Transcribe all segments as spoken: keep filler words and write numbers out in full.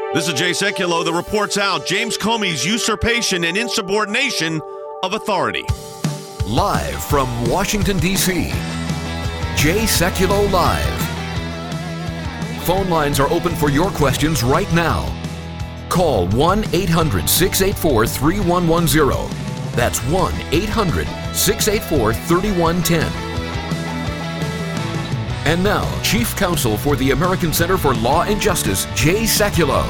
This is Jay Sekulow. The report's out. James Comey's usurpation and insubordination of authority. Live from Washington, D C, Jay Sekulow Live. Phone lines are open for your questions right now. Call one eight hundred six eight four three one one zero. That's one eight hundred six eight four three one one zero. And now, Chief Counsel for the American Center for Law and Justice, Jay Sekulow.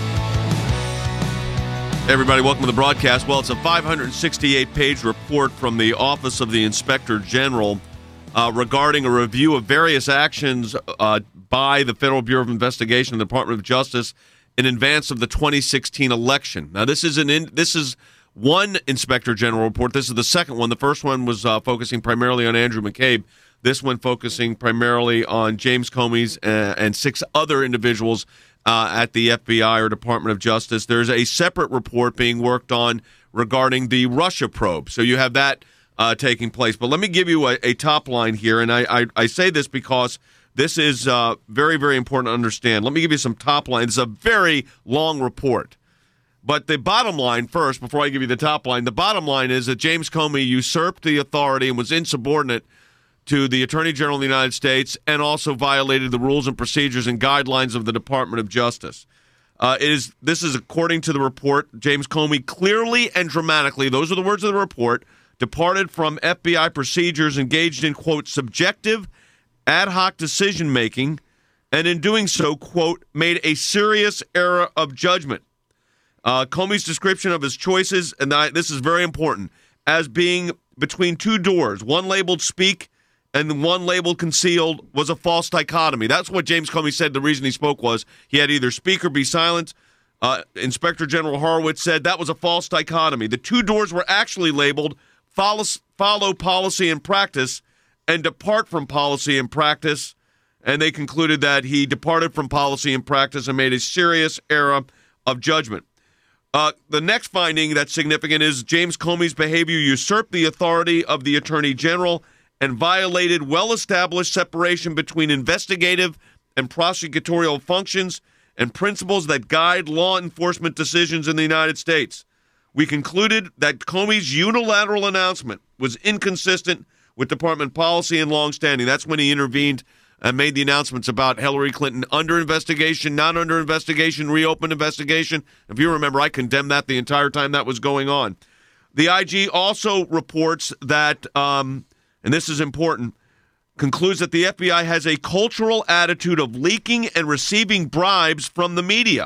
Everybody, welcome to the broadcast. Well, it's a five hundred sixty-eight page report from the Office of the Inspector General uh, regarding a review of various actions uh, by the Federal Bureau of Investigation and the Department of Justice in advance of the twenty sixteen election. Now, this is an in, this is one Inspector General report. This is the second one. The first one was uh, focusing primarily on Andrew McCabe. This one focusing primarily on James Comey's uh, and six other individuals uh, at the F B I or Department of Justice. There's a separate report being worked on regarding the Russia probe. So you have that uh, taking place. But let me give you a, a top line here, and I, I, I say this because this is uh, very, very important to understand. Let me give you some top line. It's a very long report. But the bottom line first, before I give you the top line, the bottom line is that James Comey usurped the authority and was insubordinate to the Attorney General of the United States and also violated the rules and procedures and guidelines of the Department of Justice. Uh, it is This is according to the report. James Comey clearly and dramatically, those are the words of the report, departed from F B I procedures, engaged in, quote, subjective ad hoc decision-making, and in doing so, quote, made a serious error of judgment. Uh, Comey's description of his choices, and I, this is very important, as being between two doors, one labeled speak and one labeled concealed, was a false dichotomy. That's what James Comey said the reason he spoke was he had either speak or be silent. Uh, Inspector General Horowitz said that was a false dichotomy. The two doors were actually labeled follow, follow policy and practice and depart from policy and practice, and they concluded that he departed from policy and practice and made a serious error of judgment. Uh, the next finding that's significant is James Comey's behavior usurped the authority of the Attorney General and violated well-established separation between investigative and prosecutorial functions and principles that guide law enforcement decisions in the United States. We concluded that Comey's unilateral announcement was inconsistent with department policy and longstanding. That's when he intervened and made the announcements about Hillary Clinton under investigation, not under investigation, reopened investigation. If you remember, I condemned that the entire time that was going on. The I G also reports that, um, and this is important, concludes that the F B I has a cultural attitude of leaking and receiving bribes from the media.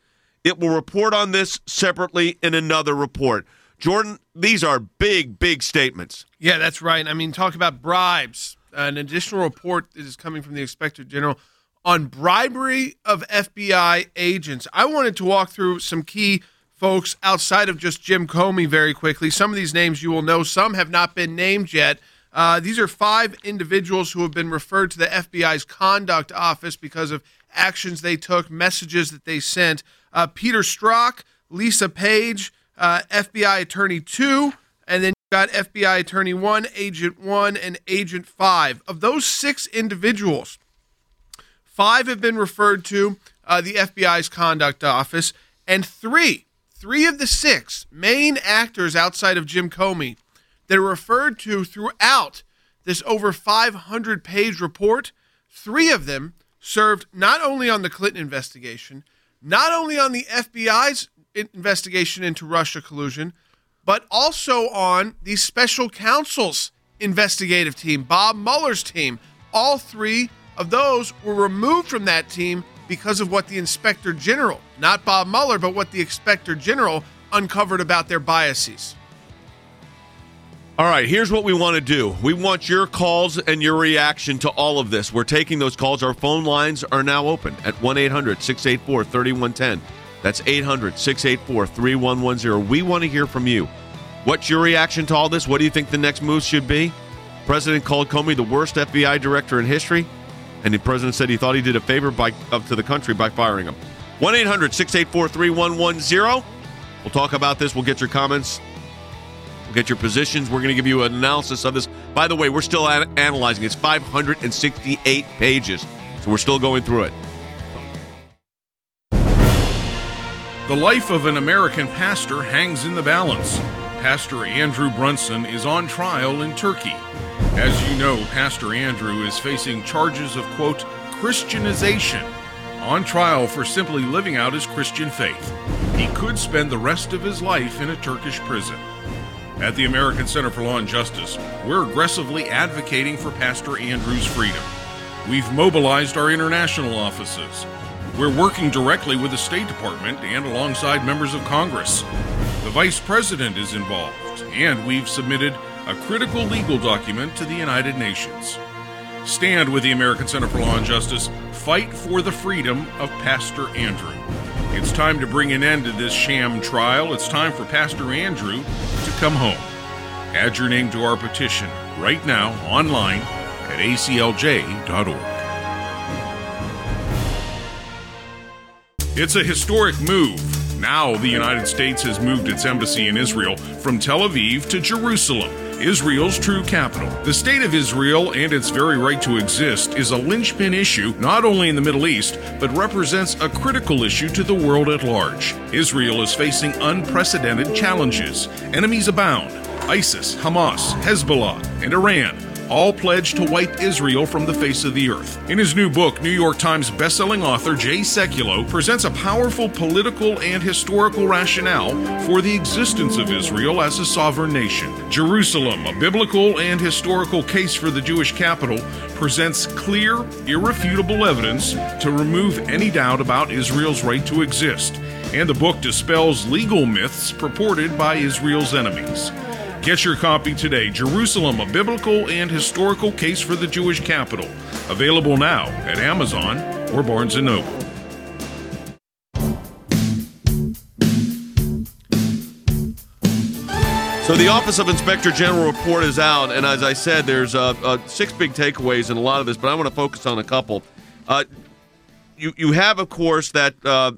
It will report on this separately in another report. Jordan, these are big, big statements. Yeah, that's right. I mean, talk about bribes. An additional report is coming from the Inspector General on bribery of F B I agents. I wanted to walk through some key folks outside of just Jim Comey very quickly. Some of these names you will know. Some have not been named yet. Uh, these are five individuals who have been referred to the F B I's conduct office because of actions they took, messages that they sent. Uh, Peter Strzok, Lisa Page, uh, F B I Attorney two, and then you've got F B I Attorney one, Agent one, and Agent five. Of those six individuals, five have been referred to uh, the F B I's conduct office, and three, three of the six main actors outside of Jim Comey that are referred to throughout this over five hundred page report, three of them served not only on the Clinton investigation, not only on the F B I's investigation into Russia collusion, but also on the special counsel's investigative team, Bob Mueller's team. All three of those were removed from that team because of what the Inspector General, not Bob Mueller, but what the Inspector General uncovered about their biases. All right, here's what we want to do. We want your calls and your reaction to all of this. We're taking those calls. Our phone lines are now open at one eight hundred six eight four three one one zero. That's eight hundred six eight four three one one zero. We want to hear from you. What's your reaction to all this? What do you think the next move should be? The president called Comey the worst F B I director in history, and the president said he thought he did a favor by, up to the country by firing him. one eight hundred six eight four three one one zero. We'll talk about this. We'll get your comments. We'll get your positions. We're going to give you an analysis of this. By the way, we're still an- analyzing. It's five hundred sixty-eight pages, so we're still going through it. The life of an American pastor hangs in the balance. Pastor Andrew Brunson is on trial in Turkey. As you know, Pastor Andrew is facing charges of, quote, Christianization, on trial for simply living out his Christian faith. He could spend the rest of his life in a Turkish prison. At the American Center for Law and Justice, we're aggressively advocating for Pastor Andrew's freedom. We've mobilized our international offices. We're working directly with the State Department and alongside members of Congress. The Vice President is involved, and we've submitted a critical legal document to the United Nations. Stand with the American Center for Law and Justice. Fight for the freedom of Pastor Andrew. It's time to bring an end to this sham trial. It's time for Pastor Andrew to come home. Add your name to our petition right now online at A C L J dot org. It's a historic move. Now the United States has moved its embassy in Israel from Tel Aviv to Jerusalem, Israel's true capital. The state of Israel and its very right to exist is a linchpin issue not only in the Middle East, but represents a critical issue to the world at large. Israel is facing unprecedented challenges. Enemies abound. ISIS, Hamas, Hezbollah, and Iran all pledged to wipe Israel from the face of the earth. In his new book, New York Times bestselling author Jay Sekulow presents a powerful political and historical rationale for the existence of Israel as a sovereign nation. Jerusalem, a biblical and historical case for the Jewish capital, presents clear, irrefutable evidence to remove any doubt about Israel's right to exist. And the book dispels legal myths purported by Israel's enemies. Get your copy today. Jerusalem, a biblical and historical case for the Jewish capital. Available now at Amazon or Barnes and Noble. So the Office of Inspector General report is out, and as I said, there's uh, uh, six big takeaways in a lot of this, but I want to focus on a couple. Uh, you, you have, of course, that uh,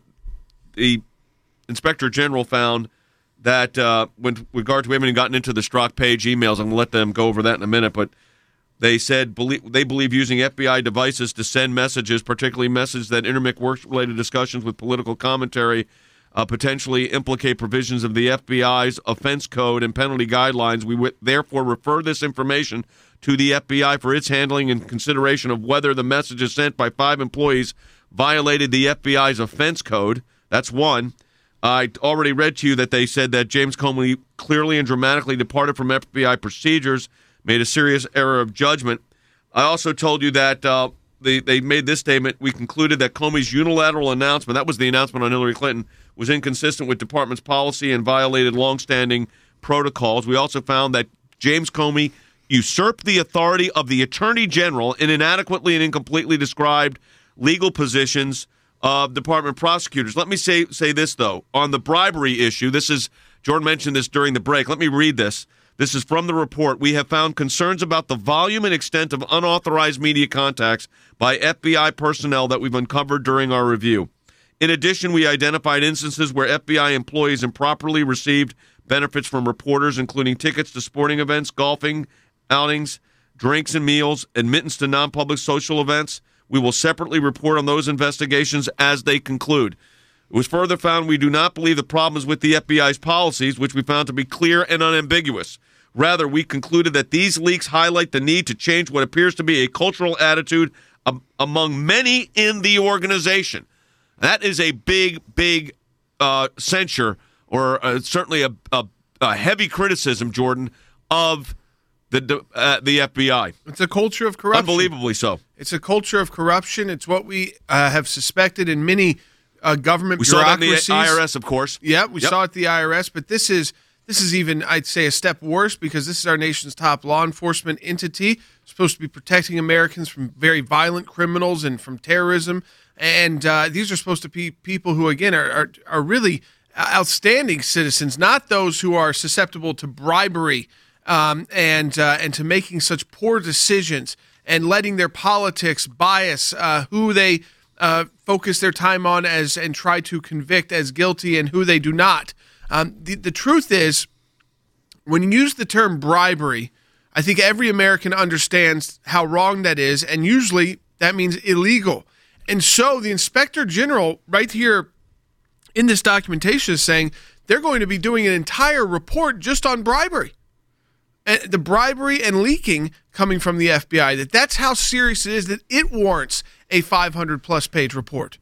the Inspector General found that uh, with regard to, we haven't gotten into the Strzok Page emails. I'm going to let them go over that in a minute, but they said believe, they believe using F B I devices to send messages, particularly messages that intermix work-related discussions with political commentary, uh, potentially implicate provisions of the F B I's offense code and penalty guidelines. We would therefore refer this information to the F B I for its handling and consideration of whether the messages sent by five employees violated the F B I's offense code. That's one. I already read to you that they said that James Comey clearly and dramatically departed from F B I procedures, made a serious error of judgment. I also told you that uh, they, they made this statement. We concluded that Comey's unilateral announcement, that was the announcement on Hillary Clinton, was inconsistent with department's policy and violated longstanding protocols. We also found that James Comey usurped the authority of the Attorney General in inadequately and incompletely described legal positions of department prosecutors. Let me say say this, though. On the bribery issue, this is, Jordan mentioned this during the break. Let me read this. This is from the report. We have found concerns about the volume and extent of unauthorized media contacts by F B I personnel that we've uncovered during our review. In addition, we identified instances where F B I employees improperly received benefits from reporters, including tickets to sporting events, golfing outings, drinks and meals, admittance to non-public social events. We will separately report on those investigations as they conclude. It was further found we do not believe the problem is with the F B I's policies, which we found to be clear and unambiguous. Rather, we concluded that these leaks highlight the need to change what appears to be a cultural attitude um, among many in the organization. That is a big, big uh, censure, or uh, certainly a, a, a heavy criticism, Jordan, of the uh, the F B I. It's a culture of corruption. Unbelievably so. It's a culture of corruption. It's what we uh, have suspected in many uh, government we bureaucracies. Saw that in the I R S, of course. Yeah, we yep. saw it at the I R S, but this is this is even, I'd say, a step worse because this is our nation's top law enforcement entity, supposed to be protecting Americans from very violent criminals and from terrorism. And uh, these are supposed to be people who, again, are, are are really outstanding citizens, not those who are susceptible to bribery um, and uh, and to making such poor decisions and letting their politics bias uh, who they uh, focus their time on as and try to convict as guilty and who they do not. Um, the, the truth is, when you use the term bribery, I think every American understands how wrong that is, and usually that means illegal. And so the Inspector General right here in this documentation is saying they're going to be doing an entire report just on bribery. And the bribery and leaking coming from the F B I, that that's how serious it is, that it warrants a five hundred plus page report.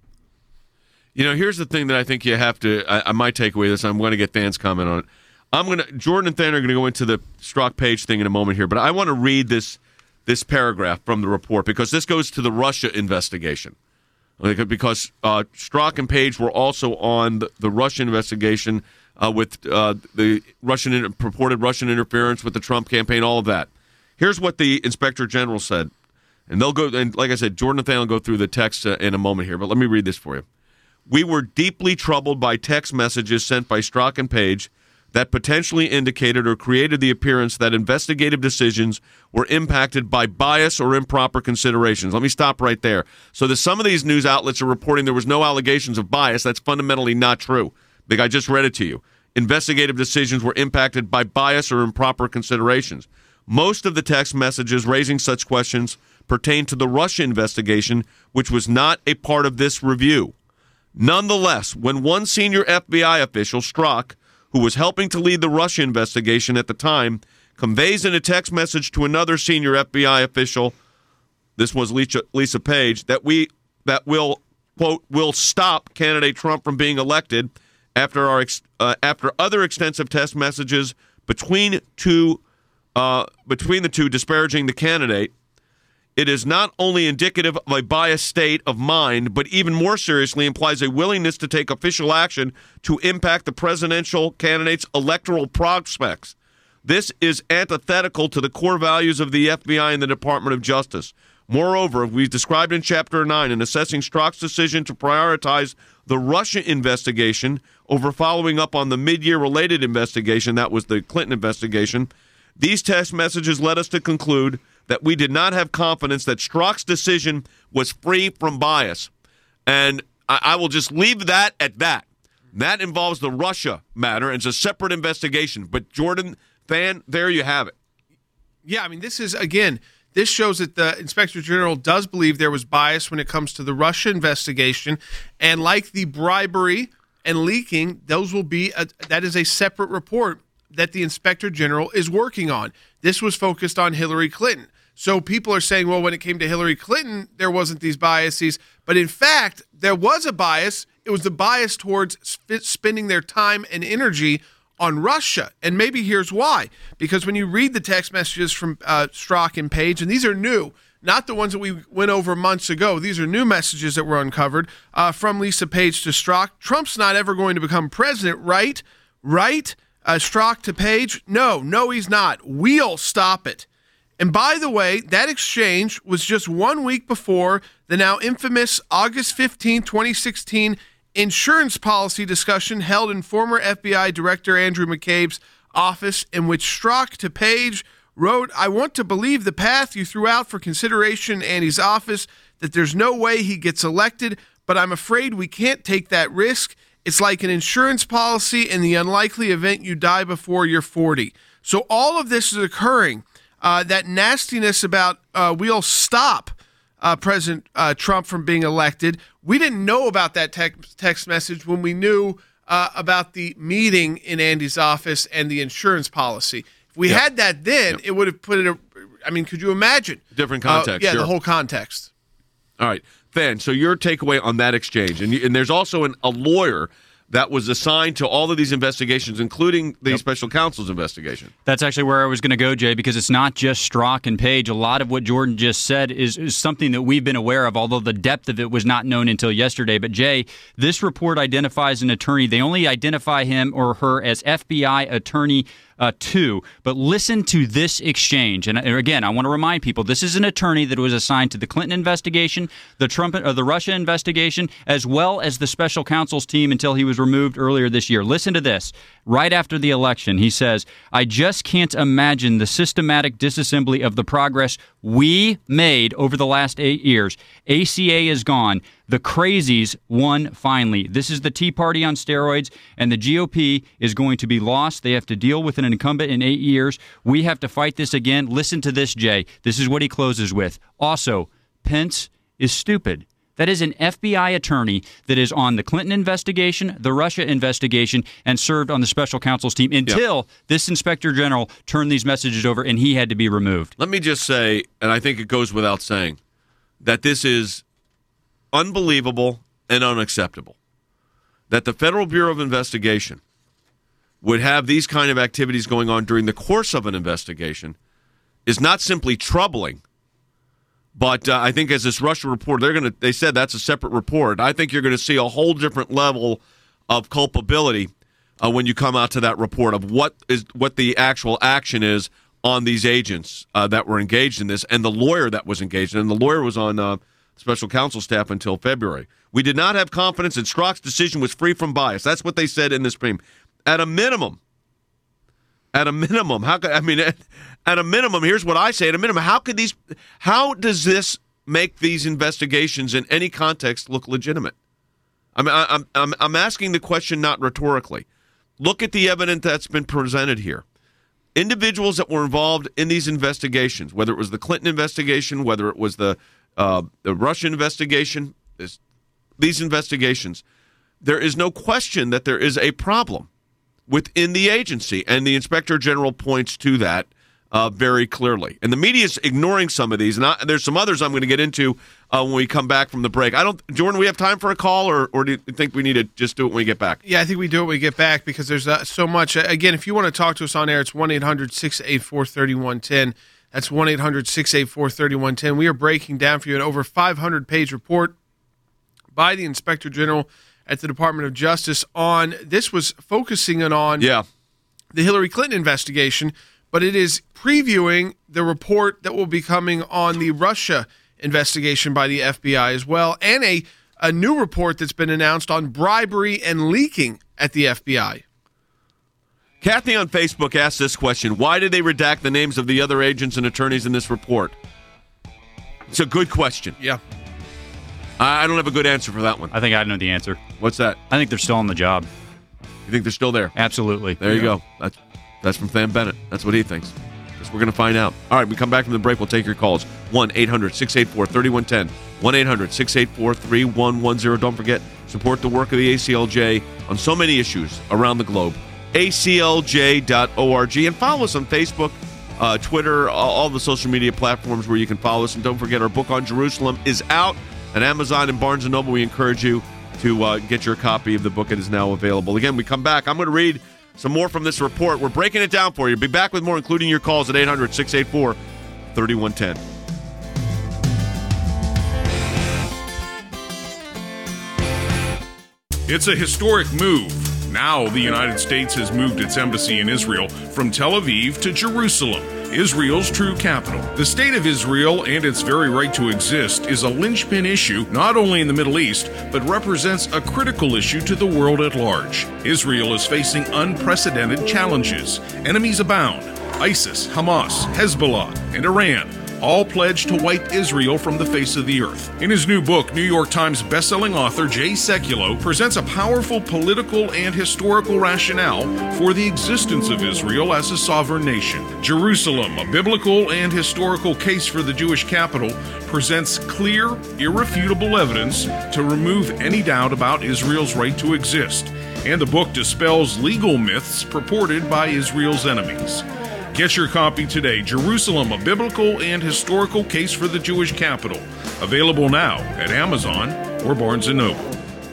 You know, here's the thing that I think you have to, I, I might take away this. I'm going to get Than's comment on it. I'm going to, Jordan and Than are going to go into the Strzok Page thing in a moment here, but I want to read this this paragraph from the report because this goes to the Russia investigation. Because uh, Strzok and Page were also on the, the Russian investigation uh, with uh, the Russian purported Russian interference with the Trump campaign, all of that. Here's what the Inspector General said, and they'll go. And like I said, Jordan and Than will go through the text uh, in a moment here, but let me read this for you. We were deeply troubled by text messages sent by Strzok and Page that potentially indicated or created the appearance that investigative decisions were impacted by bias or improper considerations. Let me stop right there. So that some of these news outlets are reporting there was no allegations of bias. That's fundamentally not true. I think I just read it to you. Investigative decisions were impacted by bias or improper considerations. Most of the text messages raising such questions pertain to the Russia investigation, which was not a part of this review. Nonetheless, when one senior F B I official, Strzok, who was helping to lead the Russia investigation at the time, conveys in a text message to another senior F B I official, this was Lisa, Lisa Page, that we that will, quote, will stop candidate Trump from being elected after our uh, after other extensive text messages between two uh, between the two disparaging the candidate. It is not only indicative of a biased state of mind, but even more seriously implies a willingness to take official action to impact the presidential candidate's electoral prospects. This is antithetical to the core values of the F B I and the Department of Justice. Moreover, we've described in Chapter nine in assessing Strzok's decision to prioritize the Russia investigation over following up on the mid-year related investigation, that was the Clinton investigation. These text messages led us to conclude that we did not have confidence that Strzok's decision was free from bias. And I, I will just leave that at that. That involves the Russia matter, and it's a separate investigation. But Jordan, Than, there you have it. Yeah, I mean, this is, again, this shows that the Inspector General does believe there was bias when it comes to the Russia investigation. And like the bribery and leaking, those will be, a, that is a separate report that the Inspector General is working on. This was focused on Hillary Clinton. So people are saying, well, when it came to Hillary Clinton, there wasn't these biases. But in fact, there was a bias. It was the bias towards sp- spending their time and energy on Russia. And maybe here's why. Because when you read the text messages from uh, Strzok and Page, and these are new, not the ones that we went over months ago. These are new messages that were uncovered uh, from Lisa Page to Strzok. Trump's not ever going to become president, right? Right? Uh, Strzok to Page? No, no, he's not. We'll stop it. And by the way, that exchange was just one week before the now infamous August fifteenth, twenty sixteen insurance policy discussion held in former F B I Director Andrew McCabe's office, in which Strzok to Page wrote, I want to believe the path you threw out for consideration in Andy's office, that there's no way he gets elected, but I'm afraid we can't take that risk. It's like an insurance policy in the unlikely event you die before you're forty. So all of this is occurring. Uh, that nastiness about uh, we'll stop uh, President uh, Trump from being elected. We didn't know about that text, text message when we knew uh, about the meeting in Andy's office and the insurance policy. If we yep. had that then, yep. it would have put it, a, I mean, could you imagine? Different context. Uh, yeah, sure. the whole context. All right. Than, so your takeaway on that exchange, and, you, and there's also an, a lawyer that was assigned to all of these investigations, including the yep. special counsel's investigation. That's actually where I was going to go, Jay, because it's not just Strzok and Page. A lot of what Jordan just said is, is something that we've been aware of, although the depth of it was not known until yesterday. But, Jay, this report identifies an attorney. They only identify him or her as F B I Attorney Uh, two, but listen to this exchange. And again, I want to remind people, this is an attorney that was assigned to the Clinton investigation, the Trump or the Russia investigation, as well as the special counsel's team until he was removed earlier this year. Listen to this. Right after the election, he says, I just can't imagine the systematic disassembly of the progress we made over the last eight years. A C A is gone. The crazies won finally. This is the Tea Party on steroids, and the G O P is going to be lost. They have to deal with an incumbent in eight years. We have to fight this again. Listen to this, Jay. This is what he closes with. Also, Pence is stupid. That is an F B I attorney that is on the Clinton investigation, the Russia investigation, and served on the special counsel's team until yep. this inspector general turned these messages over and he had to be removed. Let me just say, and I think it goes without saying, that this is unbelievable and unacceptable. That the Federal Bureau of Investigation would have these kind of activities going on during the course of an investigation is not simply troubling, but uh, I think as this Russia report, they're going to, they said that's a separate report. I think you're going to see a whole different level of culpability uh, when you come out to that report of what is what the actual action is on these agents uh, that were engaged in this and the lawyer that was engaged in. And the lawyer was on uh, special counsel staff until February. We did not have confidence that Strzok's decision was free from bias. That's what they said in this stream. At a minimum, at a minimum, how could, I mean, at, at a minimum, here's what I say, at a minimum, how could these, how does this make these investigations in any context look legitimate? I mean, I, I'm, I'm, I'm asking the question not rhetorically. Look at the evidence that's been presented here. Individuals that were involved in these investigations, whether it was the Clinton investigation, whether it was the, uh, the Russian investigation, this, these investigations, there is no question that there is a problem within the agency, and the Inspector General points to that uh, very clearly. And the media is ignoring some of these, and I, there's some others I'm going to get into uh, when we come back from the break. I don't, Jordan, we have time for a call, or, or do you think we need to just do it when we get back? Yeah, I think we do it when we get back because there's uh, so much. Again, if you want to talk to us on air, it's one eight hundred six eight four three one one zero. That's one eight hundred six eight four three one one zero. We are breaking down for you an over five hundred page report by the Inspector General at the Department of Justice on, this was focusing on yeah. the Hillary Clinton investigation, but it is previewing the report that will be coming on the Russia investigation by the F B I as well, and a, a new report that's been announced on bribery and leaking at the F B I. Kathy on Facebook asked this question: why did they redact the names of the other agents and attorneys in this report? It's a good question. Yeah. I don't have a good answer for that one. I think I know the answer. What's that? I think they're still on the job. You think they're still there? Absolutely. There you yeah. go. That's, that's from Sam Bennett. That's what he thinks. Guess we're going to find out. All right, we come back from the break. We'll take your calls. one eight hundred six eight four three one one zero. one eight hundred six eight four three one one zero. Don't forget, support the work of the A C L J on so many issues around the globe. A C L J dot org. And follow us on Facebook, uh, Twitter, all, all the social media platforms where you can follow us. And don't forget, our book on Jerusalem is out at Amazon and Barnes and Noble. We encourage you to uh, get your copy of the book. It is now available. Again, we come back. I'm going to read some more from this report. We're breaking it down for you. Be back with more, including your calls at eight hundred six eight four three one one zero. It's a historic move. Now the United States has moved its embassy in Israel from Tel Aviv to Jerusalem, Israel's true capital. The state of Israel and its very right to exist is a linchpin issue not only in the Middle East, but represents a critical issue to the world at large. Israel is facing unprecedented challenges. Enemies abound. ISIS, Hamas, Hezbollah, and Iran all pledged to wipe Israel from the face of the earth. In his new book, New York Times bestselling author Jay Sekulow presents a powerful political and historical rationale for the existence of Israel as a sovereign nation. Jerusalem, a biblical and historical case for the Jewish capital, presents clear, irrefutable evidence to remove any doubt about Israel's right to exist. And the book dispels legal myths purported by Israel's enemies. Get your copy today. Jerusalem, a biblical and historical case for the Jewish capital. Available now at Amazon or Barnes and Noble.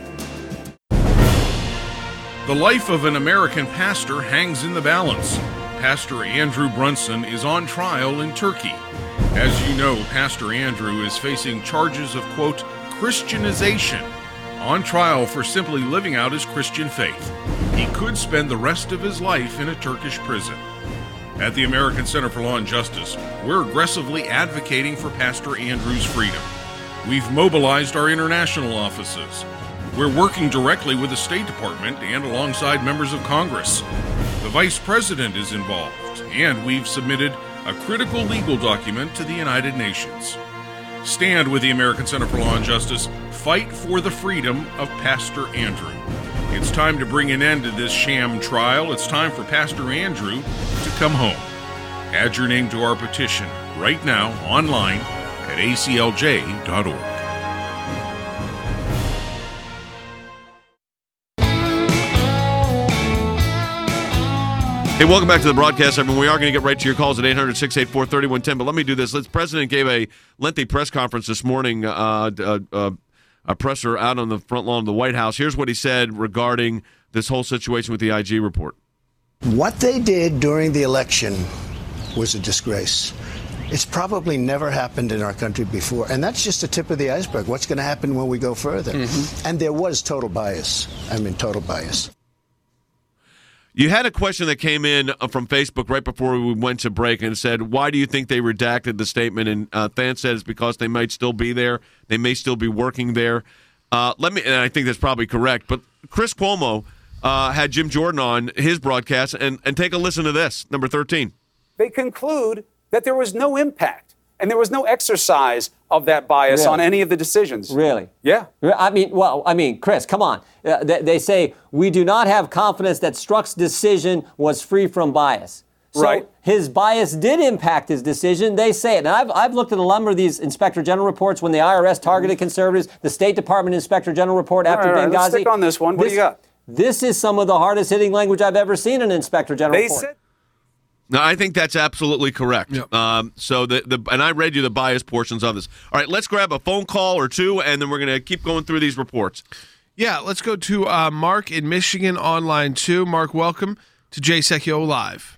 The life of an American pastor hangs in the balance. Pastor Andrew Brunson is on trial in Turkey. As you know, Pastor Andrew is facing charges of, quote, Christianization, on trial for simply living out his Christian faith. He could spend the rest of his life in a Turkish prison. At the American Center for Law and Justice, we're aggressively advocating for Pastor Andrew's freedom. We've mobilized our international offices. We're working directly with the State Department and alongside members of Congress. The Vice President is involved, and we've submitted a critical legal document to the United Nations. Stand with the American Center for Law and Justice. Fight for the freedom of Pastor Andrew. It's time to bring an end to this sham trial. It's time for Pastor Andrew to come home. Add your name to our petition right now online at A C L J dot org. Hey, welcome back to the broadcast, everyone. We are going to get right to your calls at eight hundred, six eight four, three one one zero. But let me do this. The President gave a lengthy press conference this morning, uh, uh, uh, a presser out on the front lawn of the White House. Here's what he said regarding this whole situation with the I G report. What they did during the election was a disgrace. It's probably never happened in our country before, and that's just the tip of the iceberg. What's going to happen when we go further? Mm-hmm. And there was total bias. I mean, total bias. You had a question that came in from Facebook right before we went to break and said, why do you think they redacted the statement? And uh, Than said it's because they might still be there. They may still be working there. Uh, let me, and I think that's probably correct, but Chris Cuomo uh, had Jim Jordan on his broadcast, and, and take a listen to this, number thirteen. They conclude that there was no impact and there was no exercise of that bias Really? on any of the decisions. Really? Yeah. I mean, well, I mean, Chris, come on. Uh, they, they say we do not have confidence that Strzok's decision was free from bias. So Right. his bias did impact his decision. They say it. And I've, I've looked at a number of these Inspector General reports when the I R S targeted conservatives, the State Department Inspector General report after All right, all right, Benghazi. let's stick on this one. What do you got? This is some of the hardest hitting language I've ever seen in an Inspector General They report. said. No, I think that's absolutely correct. Yep. Um, so the, the and I read you the bias portions of this. All right, let's grab a phone call or two, and then we're going to keep going through these reports. Yeah, let's go to uh, Mark in Michigan on line two. Mark, welcome to Jay Secchio Live.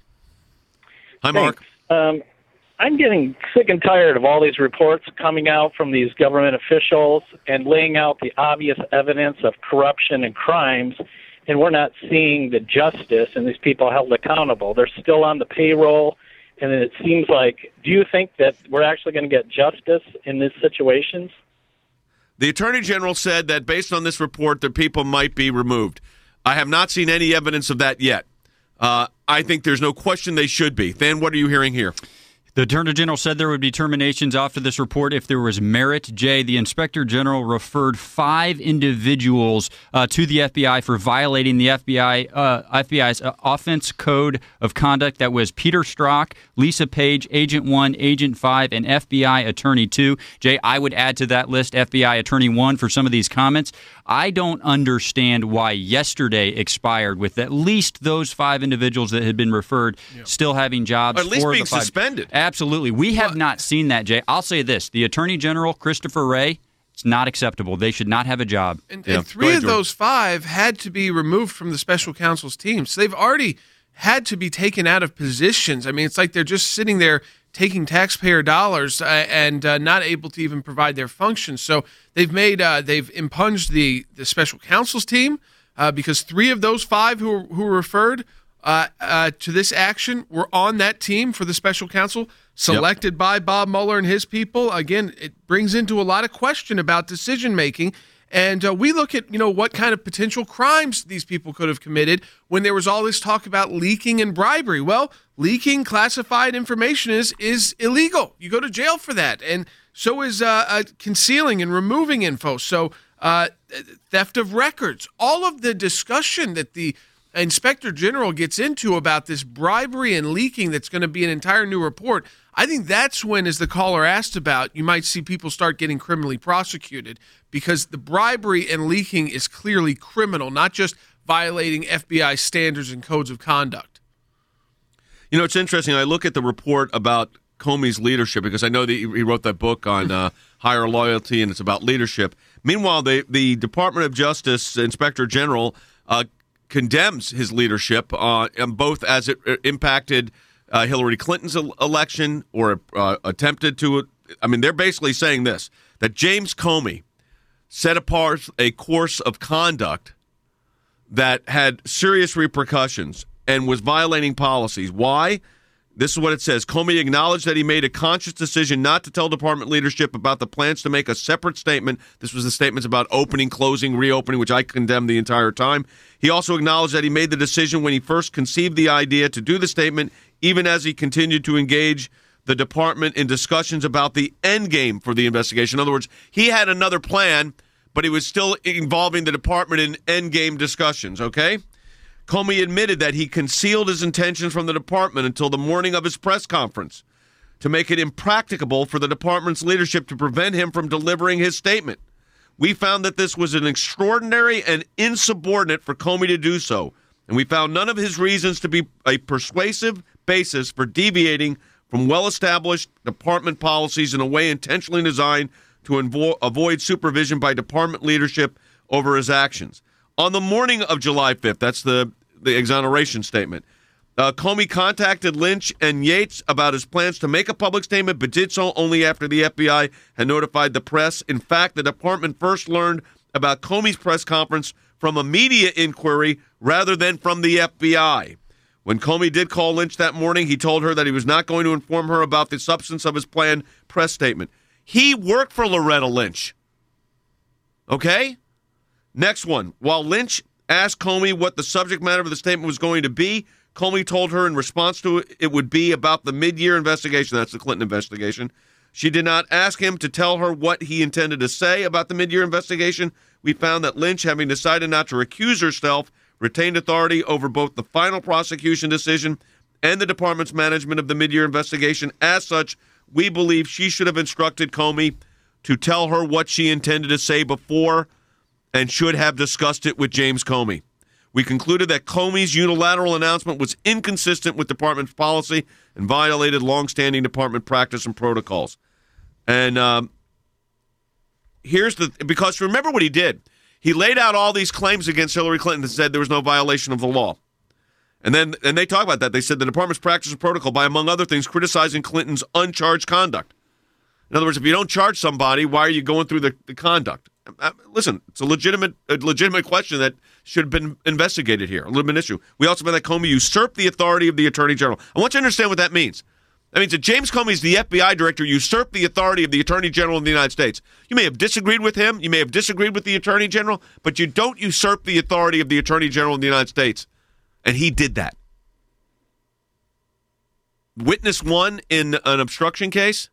Hi, Mark. Um, I'm getting sick and tired of all these reports coming out from these government officials and laying out the obvious evidence of corruption and crimes, and we're not seeing the justice and these people held accountable. They're still on the payroll, and it seems like, do you think that we're actually going to get justice in these situations? The Attorney General said that based on this report, that people might be removed. I have not seen any evidence of that yet. Uh, I think there's no question they should be. Than, what are you hearing here? The Attorney General said there would be terminations after this report if there was merit. Jay, the Inspector General referred five individuals uh, to the F B I for violating the F B I uh, F B I's uh, offense code of conduct. That was Peter Strzok, Lisa Page, Agent one, Agent five, and F B I Attorney two. Jay, I would add to that list F B I Attorney one for some of these comments. I don't understand why yesterday expired with at least those five individuals that had been referred yeah. still having jobs. Or at least for being the five. suspended. Absolutely. We have not seen that, Jay. I'll say this. The Attorney General, Christopher Wray, it's not acceptable. They should not have a job. And, yeah. and three ahead, of Jordan. those five had to be removed from the special counsel's team. So they've already had to be taken out of positions. I mean, it's like they're just sitting there taking taxpayer dollars uh, and uh, not able to even provide their functions. So they've made uh, they've impunged the the special counsel's team uh, because three of those five who were, who were referred uh, uh, to this action were on that team for the special counsel, selected yep. by Bob Mueller and his people. Again, it brings into a lot of question about decision making. And uh, we look at, you know, what kind of potential crimes these people could have committed when there was all this talk about leaking and bribery. Well, leaking classified information is is illegal. You go to jail for that. And so is uh, uh, concealing and removing info. So uh, theft of records. All of the discussion that the Inspector General gets into about this bribery and leaking that's going to be an entire new report, I think that's when, as the caller asked about, you might see people start getting criminally prosecuted, because the bribery and leaking is clearly criminal, not just violating F B I standards and codes of conduct. You know, it's interesting. I look at the report about Comey's leadership, because I know that he wrote that book on uh, higher loyalty, and it's about leadership. Meanwhile, the, the Department of Justice Inspector General uh, condemns his leadership, uh, both as it impacted uh, Hillary Clinton's election or uh, attempted to. I mean, they're basically saying this, that James Comey set apart a course of conduct that had serious repercussions and was violating policies. Why? This is what it says. Comey acknowledged that he made a conscious decision not to tell department leadership about the plans to make a separate statement. This was the statements about opening, closing, reopening, which I condemned the entire time. He also acknowledged that he made the decision when he first conceived the idea to do the statement, even as he continued to engage the department in discussions about the end game for the investigation. In other words, he had another plan, but he was still involving the department in end game discussions, okay? Comey admitted that he concealed his intentions from the department until the morning of his press conference to make it impracticable for the department's leadership to prevent him from delivering his statement. We found that this was an extraordinary and insubordinate for Comey to do so. and we found none of his reasons to be a persuasive basis for deviating from well-established department policies in a way intentionally designed to invo- avoid supervision by department leadership over his actions. On the morning of July fifth, that's the, the exoneration statement, uh, Comey contacted Lynch and Yates about his plans to make a public statement, but did so only after the F B I had notified the press. In fact, the department first learned about Comey's press conference from a media inquiry rather than from the F B I. When Comey did call Lynch that morning, he told her that he was not going to inform her about the substance of his planned press statement. He worked for Loretta Lynch. Okay? Next one. While Lynch asked Comey what the subject matter of the statement was going to be, Comey told her in response to it, it would be about the mid-year investigation. That's the Clinton investigation. She did not ask him to tell her what he intended to say about the mid-year investigation. We found that Lynch, having decided not to recuse herself, retained authority over both the final prosecution decision and the department's management of the mid-year investigation. As such, we believe she should have instructed Comey to tell her what she intended to say before and should have discussed it with James Comey. We concluded that Comey's unilateral announcement was inconsistent with department policy and violated longstanding department practice and protocols. And um, here's the, because remember what he did. He laid out all these claims against Hillary Clinton and said there was no violation of the law. And then and they talk about that. They said the department's practice and protocol by, among other things, criticizing Clinton's uncharged conduct. In other words, if you don't charge somebody, why are you going through the, the conduct? Uh, listen, it's a legitimate a legitimate question that should have been investigated here, a legitimate issue. We also found that Comey usurped the authority of the Attorney General. I want you to understand what that means. That means that James Comey is the F B I director, usurped the authority of the Attorney General of the United States. You may have disagreed with him, you may have disagreed with the Attorney General, but you don't usurp the authority of the Attorney General of the United States. And he did that. Witness one in an obstruction case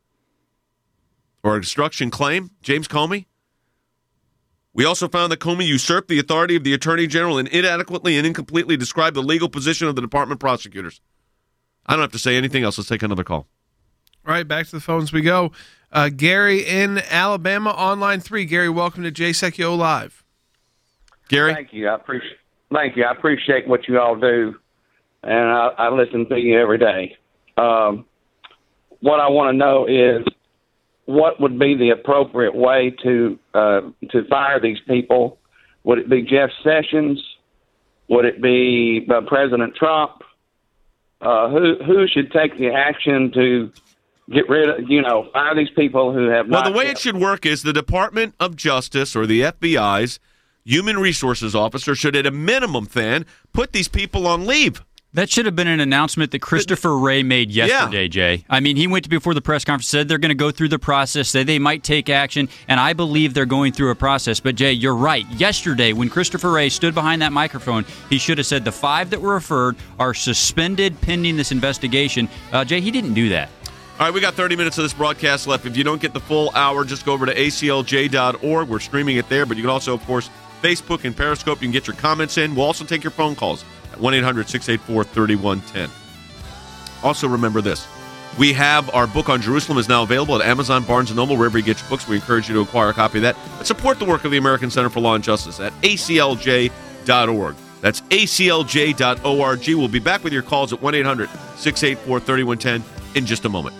or obstruction claim, James Comey. We also found that Comey usurped the authority of the Attorney General and inadequately and incompletely described the legal position of the department prosecutors. I don't have to say anything else. Let's take another call. All right, back to the phones we go. Uh, Gary in Alabama on line three. Gary, welcome to Jay Sekulow Live. Gary? Thank you. I appreciate Thank you. I appreciate what you all do, and I, I listen to you every day. Um, what I want to know is what would be the appropriate way to uh, to fire these people? Would it be Jeff Sessions? Would it be uh, President Trump? Uh, who who should take the action to get rid of, you know, fire these people who have well, not... Well, the way kept- it should work is the Department of Justice or the F B I's Human Resources Officer should, at a minimum, then, put these people on leave. That should have been an announcement that Christopher Wray made yesterday, yeah. Jay. I mean, he went before the press conference, said they're going to go through the process, said they might take action, and I believe they're going through a process. But, Jay, you're right. Yesterday, when Christopher Wray stood behind that microphone, he should have said the five that were referred are suspended pending this investigation. Uh, Jay, he didn't do that. All right, we got thirty minutes of this broadcast left. If you don't get the full hour, just go over to A C L J dot org. We're streaming it there, but you can also, of course, Facebook and Periscope. You can get your comments in. We'll also take your phone calls at one eight hundred six eight four three one one zero. Also, remember this. We have our book on Jerusalem is now available at Amazon, Barnes and Noble, wherever you get your books. We encourage you to acquire a copy of that and support the work of the American Center for Law and Justice at A C L J dot org. That's A C L J dot org. We'll be back with your calls at one eight hundred six eight four three one one zero in just a moment.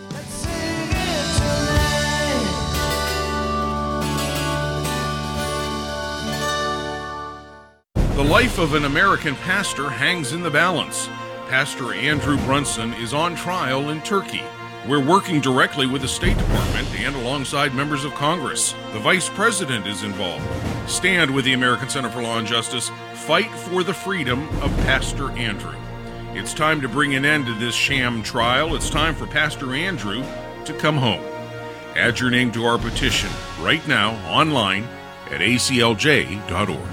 The life of an American pastor hangs in the balance. Pastor Andrew Brunson is on trial in Turkey. We're working directly with the State Department and alongside members of Congress. The Vice President is involved. Stand with the American Center for Law and Justice. Fight for the freedom of Pastor Andrew. It's time to bring an end to this sham trial. It's time for Pastor Andrew to come home. Add your name to our petition right now online at A C L J dot org.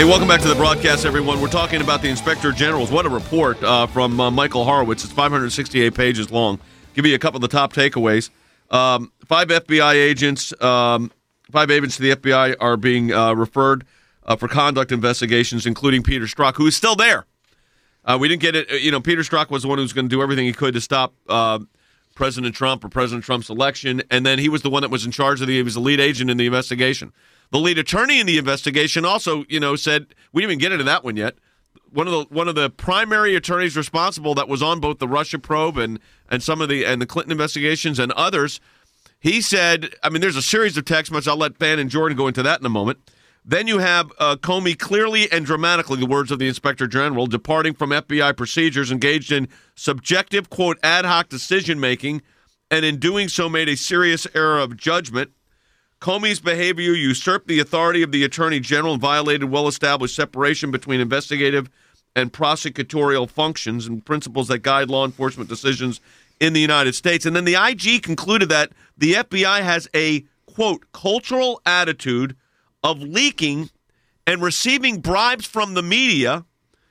Hey, welcome back to the broadcast, everyone. We're talking about the Inspector General's. What a report uh, from uh, Michael Horowitz. It's five hundred sixty-eight pages long. Give you a couple of the top takeaways. Um, five F B I agents, um, five agents to the F B I are being uh, referred uh, for conduct investigations, including Peter Strzok, who is still there. Uh, we didn't get it. You know, Peter Strzok was the one who was going to do everything he could to stop uh, President Trump or President Trump's election, and then he was the one that was in charge of the. He was the lead agent in the investigation. The lead attorney in the investigation also, you know, said we didn't even get into that one yet. One of the one of the primary attorneys responsible that was on both the Russia probe and and some of the and the Clinton investigations and others, he said, I mean, there's a series of text messages. I'll let Van and Jordan go into that in a moment. Then you have uh, Comey clearly and dramatically, the words of the Inspector General, departing from F B I procedures, engaged in subjective, quote, ad hoc decision-making, and in doing so made a serious error of judgment. Comey's behavior usurped the authority of the Attorney General and violated well-established separation between investigative and prosecutorial functions and principles that guide law enforcement decisions in the United States. And then the I G concluded that the F B I has a, quote, cultural attitude of leaking and receiving bribes from the media.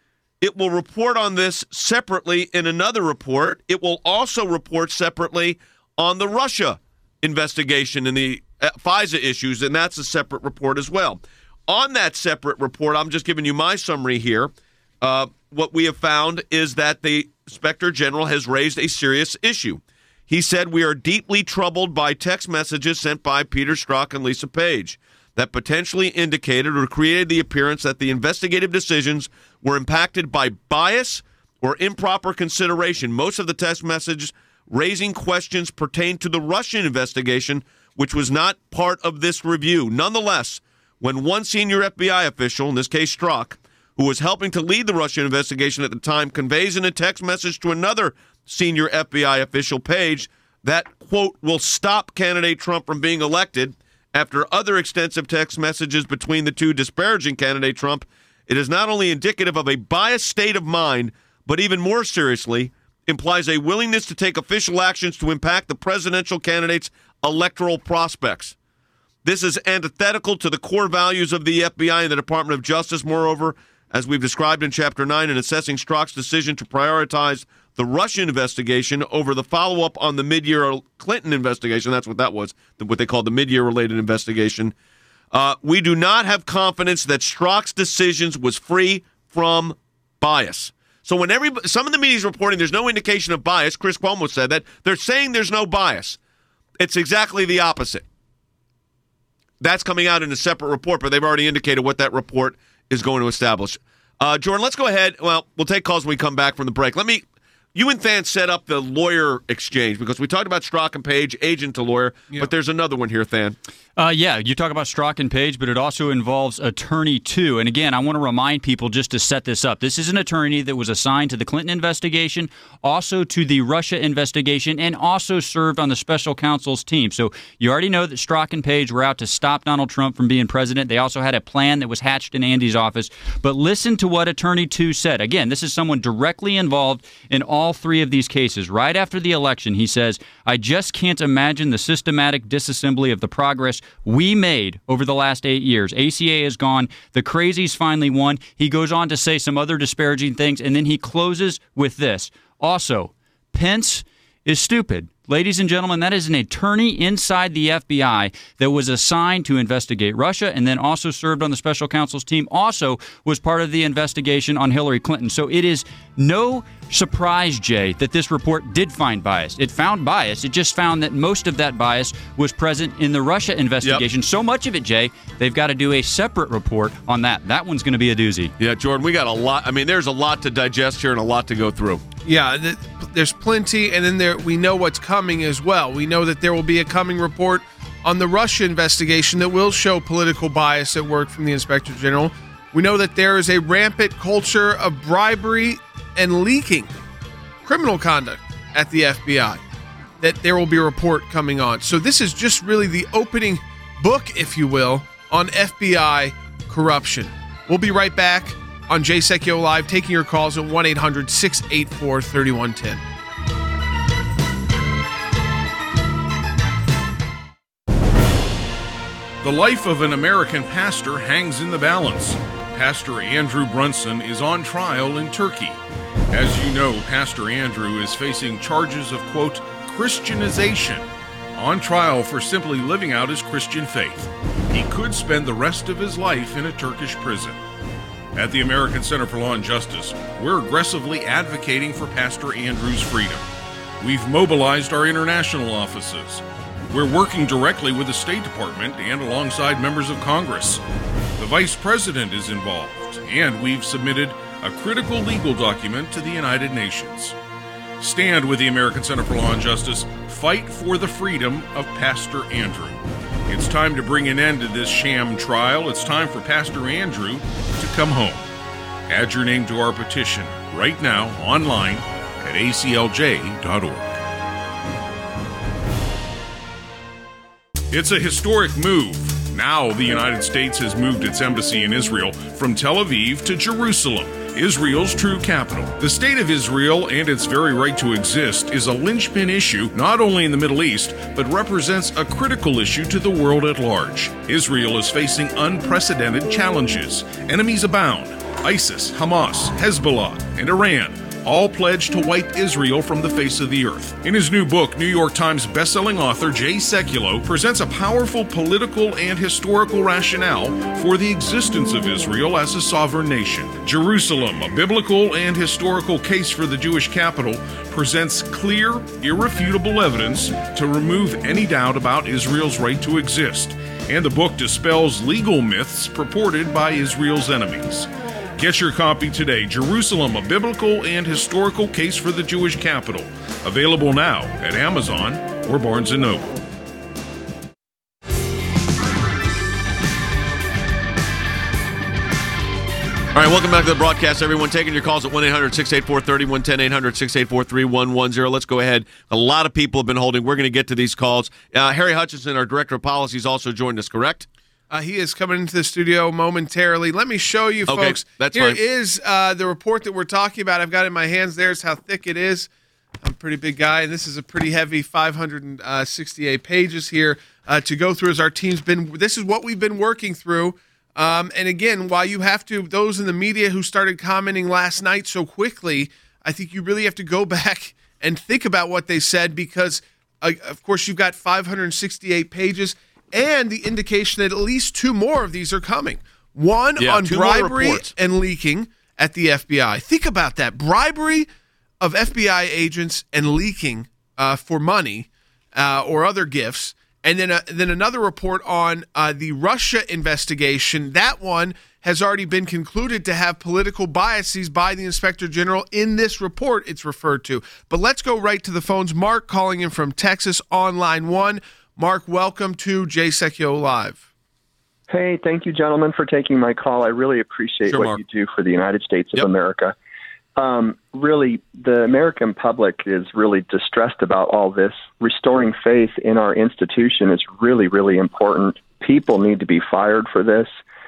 It will report on this separately in another report. It will also report separately on the Russia investigation and the FISA issues, and that's a separate report as well. On that separate report, I'm just giving you my summary here. Uh, what we have found is that the Inspector General has raised a serious issue. He said, we are deeply troubled by text messages sent by Peter Strzok and Lisa Page that potentially indicated or created the appearance that the investigative decisions were impacted by bias or improper consideration. Most of the text messages raising questions pertain to the Russian investigation, which was not part of this review. Nonetheless, when one senior F B I official, in this case Strzok, who was helping to lead the Russian investigation at the time, conveys in a text message to another senior F B I official, Page, that, quote, will stop candidate Trump from being elected, after other extensive text messages between the two disparaging candidate Trump, it is not only indicative of a biased state of mind, but even more seriously, implies a willingness to take official actions to impact the presidential candidate's electoral prospects. This is antithetical to the core values of the F B I and the Department of Justice. Moreover, as we've described in Chapter nine, in assessing Strzok's decision to prioritize the Russian investigation over the follow-up on the mid-year Clinton investigation, that's what that was, what they called the mid-year related investigation, uh, we do not have confidence that Strzok's decisions was free from bias. So when every, some of the media is reporting there's no indication of bias, Chris Cuomo said that, they're saying there's no bias. It's exactly the opposite. That's coming out in a separate report, but they've already indicated what that report is going to establish. Uh, Jordan, let's go ahead. Well, we'll take calls when we come back from the break. Let me, you and Than set up the lawyer exchange because we talked about Strzok and Page, agent to lawyer, yeah. But there's another one here, Than. Uh, yeah, you talk about Strzok and Page, but it also involves attorney too. And again, I want to remind people just to set this up. This is an attorney that was assigned to the Clinton investigation, also to the Russia investigation, and also served on the special counsel's team. So you already know that Strzok and Page were out to stop Donald Trump from being president. They also had a plan that was hatched in Andy's office. But listen to what attorney two said. Again, this is someone directly involved in all three of these cases. Right after the election, he says, I just can't imagine the systematic disassembly of the progress we made over the last eight years. A C A is gone. The crazies finally won. He goes on to say some other disparaging things, and then he closes with this. Also, Pence is stupid. Ladies and gentlemen, that is an attorney inside the F B I that was assigned to investigate Russia and then also served on the special counsel's team, also was part of the investigation on Hillary Clinton. So it is no surprise, Jay, that this report did find bias. It found bias. It just found that most of that bias was present in the Russia investigation. Yep. So much of it, Jay, they've got to do a separate report on that. That one's going to be a doozy. Yeah, Jordan, we got a lot. I mean, there's a lot to digest here and a lot to go through. Yeah, th- there's plenty, and then there we know what's coming as well. We know that there will be a coming report on the Russia investigation that will show political bias at work from the Inspector General. We know that there is a rampant culture of bribery and leaking criminal conduct at the F B I, that there will be a report coming on. So this is just really the opening book, if you will, on F B I corruption. We'll be right back on Jay Secchio Live, taking your calls at one eight hundred six eight four three one one zero. The life of an American pastor hangs in the balance. Pastor Andrew Brunson is on trial in Turkey. As you know, Pastor Andrew is facing charges of, quote, Christianization, on trial for simply living out his Christian faith. He could spend the rest of his life in a Turkish prison. At the American Center for Law and Justice, we're aggressively advocating for Pastor Andrew's freedom. We've mobilized our international offices. We're working directly with the State Department and alongside members of Congress. The Vice President is involved, and we've submitted a critical legal document to the United Nations. Stand with the American Center for Law and Justice. Fight for the freedom of Pastor Andrew. It's time to bring an end to this sham trial. It's time for Pastor Andrew to come home. Add your name to our petition right now online at A C L J dot org. It's a historic move. Now the United States has moved its embassy in Israel from Tel Aviv to Jerusalem, Israel's true capital. The state of Israel and its very right to exist is a linchpin issue not only in the Middle East, but represents a critical issue to the world at large. Israel is facing unprecedented challenges. Enemies abound. ISIS, Hamas, Hezbollah, and Iran all pledged to wipe Israel from the face of the earth. In his new book, New York Times bestselling author Jay Sekulow presents a powerful political and historical rationale for the existence of Israel as a sovereign nation. Jerusalem, a biblical and historical case for the Jewish capital, presents clear, irrefutable evidence to remove any doubt about Israel's right to exist. And the book dispels legal myths purported by Israel's enemies. Get your copy today, Jerusalem, a biblical and historical case for the Jewish capital. Available now at Amazon or Barnes and Noble. All right, welcome back to the broadcast, everyone. Taking your calls at one eight hundred six eight four three one one zero, eight hundred six eight four three one one zero. Let's go ahead. A lot of people have been holding. We're going to get to these calls. Uh, Harry Hutchinson, our Director of Policy, has also joined us, correct? Uh, he is coming into the studio momentarily. Let me show you, okay, folks. That's Here fine. is uh, the report that we're talking about. I've got it in my hands. There's how thick it is. I'm a pretty big guy, and this is a pretty heavy five hundred sixty-eight pages here uh, to go through as our team's been. This is what we've been working through. Um, and again, while you have to, those in the media who started commenting last night so quickly, I think you really have to go back and think about what they said because, uh, of course, you've got five hundred sixty-eight pages. And the indication that at least two more of these are coming. One yeah, on bribery and leaking at the F B I. Think about that. Bribery of F B I agents and leaking uh, for money uh, or other gifts. And then, uh, then another report on uh, the Russia investigation. That one has already been concluded to have political biases by the Inspector General. In this report, it's referred to. But let's go right to the phones. Mark calling in from Texas on line one. Mark, welcome to Jay Sekulow Live. Hey, thank you, gentlemen, for taking my call. I really appreciate sure, what Mark. you do for the United States of yep. America. Um, really, the American public is really distressed about all this. Restoring faith in our institution is really, really important. People need to be fired for this,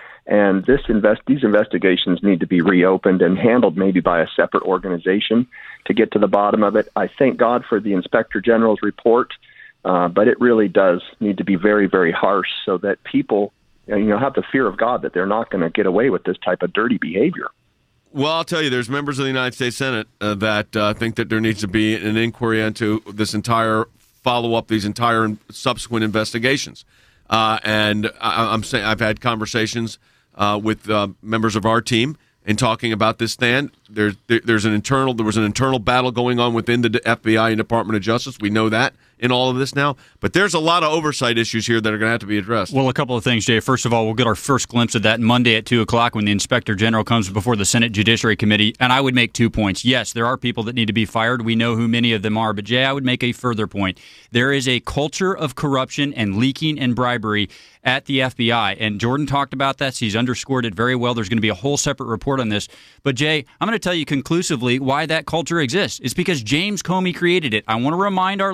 and this invest these investigations need to be reopened and handled maybe by a separate organization to get to the bottom of it. I thank God for the Inspector General's report. Uh, but it really does need to be very, very harsh so that people, you know, have the fear of God that they're not going to get away with this type of dirty behavior. Well, I'll tell you, there's members of the United States Senate uh, that uh, think that there needs to be an inquiry into this entire follow-up, these entire subsequent investigations. Uh, and I, I'm saying I've had conversations uh, with uh, members of our team in talking about this stand. There's there, there's an internal there was an internal battle going on within the F B I and Department of Justice. We know that in all of this now, but there's a lot of oversight issues here that are going to have to be addressed. Well, a couple of things, Jay. First of all, we'll get our first glimpse of that Monday at two o'clock when the Inspector General comes before the Senate Judiciary Committee, and I would make two points. Yes, there are people that need to be fired. We know who many of them are, but Jay, I would make a further point. There is a culture of corruption and leaking and bribery at the F B I, and Jordan talked about that. So he's underscored it very well. There's going to be a whole separate report on this. But, Jay, I'm going to tell you conclusively why that culture exists. It's because James Comey created it. I want to remind our listeners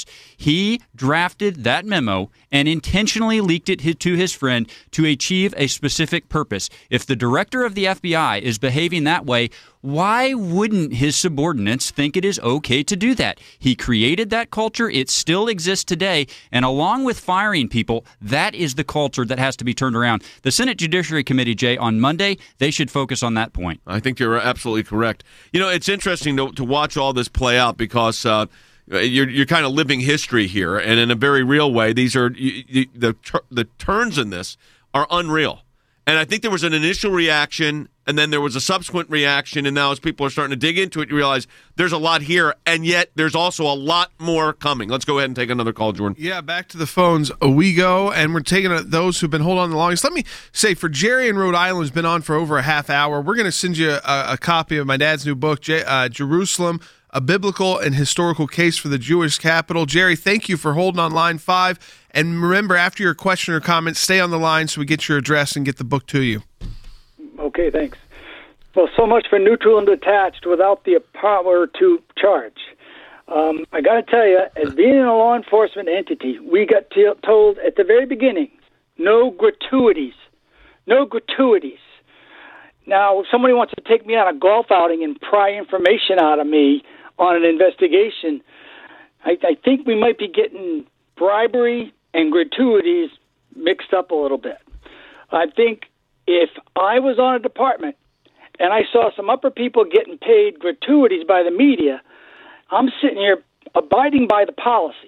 first. He drafted that memo and intentionally leaked it to his friend to achieve a specific purpose. If the director of the F B I is behaving that way, why wouldn't his subordinates think it is okay to do that? He created that culture. It still exists today. And along with firing people, that is the culture that has to be turned around. The Senate Judiciary Committee, Jay, on Monday, they should focus on that point. I think you're absolutely correct. You know, it's interesting to, to watch all this play out because uh, you're you're kind of living history here, and in a very real way, these are you, you, the the turns in this are unreal. And I think there was an initial reaction, and then there was a subsequent reaction, and now as people are starting to dig into it, you realize there's a lot here, and yet there's also a lot more coming. Let's go ahead and take another call, Jordan. Yeah, back to the phones we go, and we're taking those who've been holding on the longest. Let me say, for Jerry in Rhode Island, who's been on for over a half hour, we're going to send you a, a copy of my dad's new book, J- uh, Jerusalem, A Biblical and Historical Case for the Jewish Capital. Jerry, thank you for holding on line five. And remember, after your question or comment, stay on the line so we get your address and get the book to you. Okay, thanks. Well, so much for neutral and detached without the power to charge. Um, I got to tell you, as being a law enforcement entity, we got t- told at the very beginning, no gratuities. No gratuities. Now, if somebody wants to take me on a golf outing and pry information out of me on an investigation, I, I think we might be getting bribery and gratuities mixed up a little bit. I think if I was on a department and I saw some upper people getting paid gratuities by the media, I'm sitting here abiding by the policy.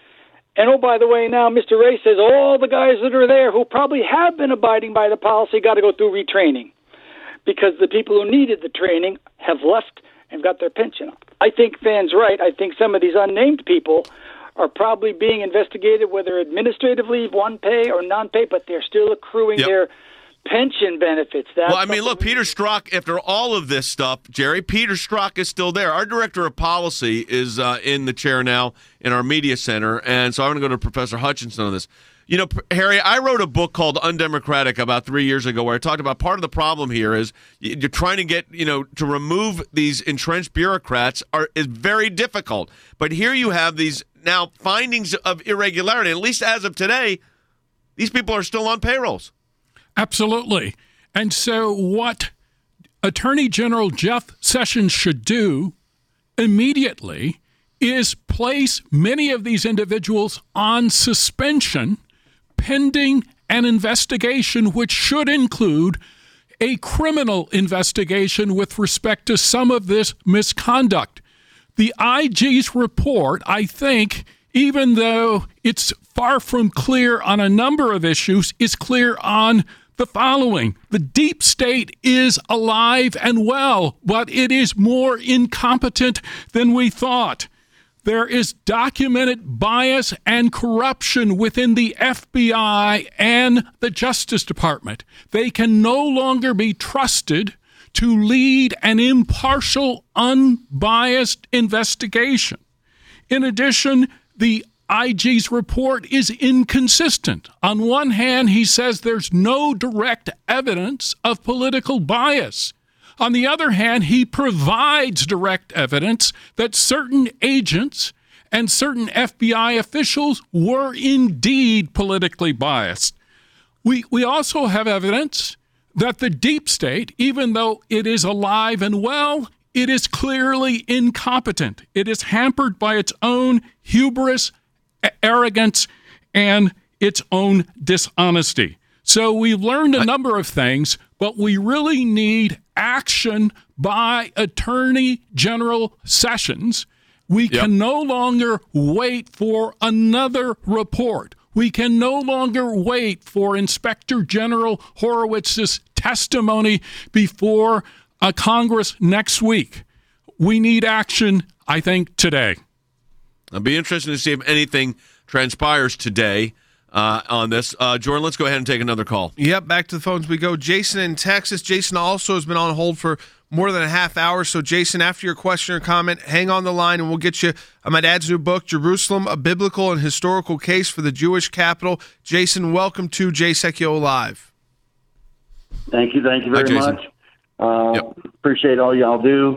And oh, by the way, now Mister Ray says all the guys that are there who probably have been abiding by the policy got to go through retraining because the people who needed the training have left and got their pension up. I think Van's right. I think some of these unnamed people are probably being investigated, whether administratively, one pay or non-pay, but they're still accruing yep. their pension benefits. That's well, I mean, look, Peter Strzok, after all of this stuff, Jerry, Peter Strzok is still there. Our director of policy is uh, in the chair now in our media center, and so I'm going to go to Professor Hutchinson on this. You know, Harry, I wrote a book called Undemocratic about three years ago where I talked about part of the problem here is you're trying to get, you know, to remove these entrenched bureaucrats are is very difficult. But here you have these now findings of irregularity. At least as of today, these people are still on payrolls. Absolutely. And so what Attorney General Jeff Sessions should do immediately is place many of these individuals on suspension pending an investigation, which should include a criminal investigation with respect to some of this misconduct. The I G's report, I think, even though it's far from clear on a number of issues, is clear on the following. The deep state is alive and well, but it is more incompetent than we thought. There is documented bias and corruption within the F B I and the Justice Department. They can no longer be trusted to lead an impartial, unbiased investigation. In addition, the I G's report is inconsistent. On one hand, he says there's no direct evidence of political bias. On the other hand, he provides direct evidence that certain agents and certain F B I officials were indeed politically biased. We, we also have evidence that the deep state, even though it is alive and well, it is clearly incompetent. It is hampered by its own hubris, arrogance, and its own dishonesty. So we've learned a number of things, but we really need action by Attorney General Sessions. We yep. can no longer wait for another report. We can no longer wait for Inspector General Horowitz's testimony before a Congress next week. We need action, I think, today. It'll be interesting to see if anything transpires today uh, on this. Uh, Jordan, let's go ahead and take another call. Yep, back to the phones we go. Jason in Texas. Jason also has been on hold for more than a half hour. So, Jason, after your question or comment, hang on the line and we'll get you uh, my dad's new book, Jerusalem, A Biblical and Historical Case for the Jewish Capital. Jason, welcome to Jay Sekulow Live. Thank you. Thank you very Hi, much. Uh, yep. Appreciate all y'all do.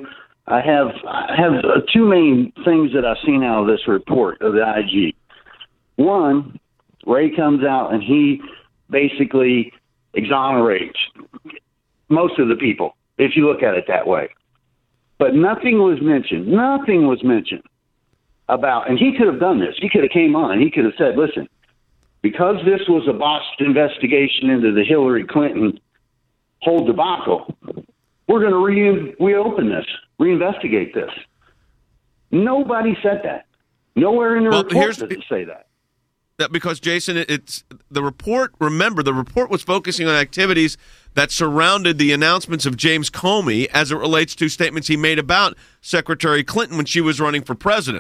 I have I have uh, two main things that I've seen out of this report of the I G. One, Ray comes out and he basically exonerates most of the people, if you look at it that way. But nothing was mentioned, nothing was mentioned about, and he could have done this. He could have came on and he could have said, listen, because this was a botched investigation into the Hillary Clinton whole debacle, we're going to re- reopen this, reinvestigate this. Nobody said that. Nowhere in the well, report does it say that. That because, Jason, it's the report, remember, the report was focusing on activities that surrounded the announcements of James Comey as it relates to statements he made about Secretary Clinton when she was running for president.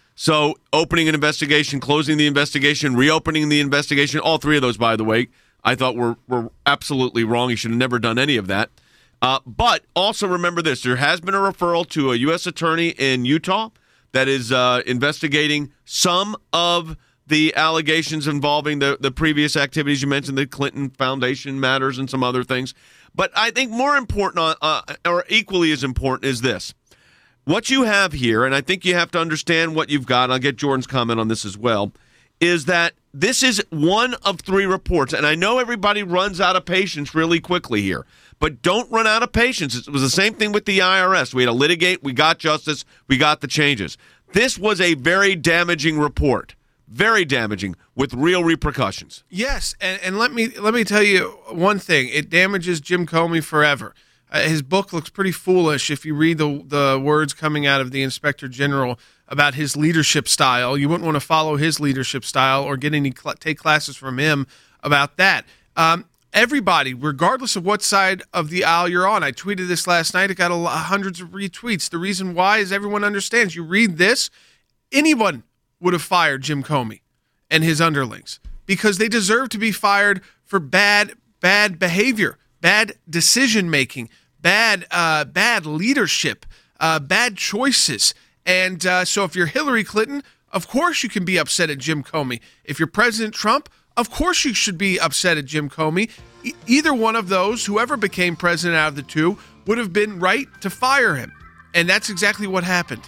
So opening an investigation, closing the investigation, reopening the investigation, all three of those, by the way, I thought were, were absolutely wrong. He should have never done any of that. Uh, but also remember this, there has been a referral to a U S attorney in Utah that is uh, investigating some of the allegations involving the, the previous activities you mentioned, the Clinton Foundation matters and some other things. But I think more important, uh, or equally as important, is this. What you have here, and I think you have to understand what you've got, and I'll get Jordan's comment on this as well, is that this is one of three reports. And I know everybody runs out of patience really quickly here, but don't run out of patience. It was the same thing with the I R S. We had to litigate, we got justice, we got the changes. This was a very damaging report. Very damaging with real repercussions. Yes, and, and let me let me tell you one thing. It damages Jim Comey forever. Uh, his book looks pretty foolish if you read the the words coming out of the Inspector General about his leadership style. You wouldn't want to follow his leadership style or get any cl- take classes from him about that. Um, everybody, regardless of what side of the aisle you're on, I tweeted this last night. It got a lot, hundreds of retweets. The reason why is everyone understands. You read this, anyone would have fired Jim Comey and his underlings because they deserve to be fired for bad, bad behavior, bad decision-making, bad, uh, bad leadership, uh, bad choices. And uh, so if you're Hillary Clinton, of course you can be upset at Jim Comey. If you're President Trump, of course you should be upset at Jim Comey. E- either one of those, whoever became president out of the two, would have been right to fire him. And that's exactly what happened.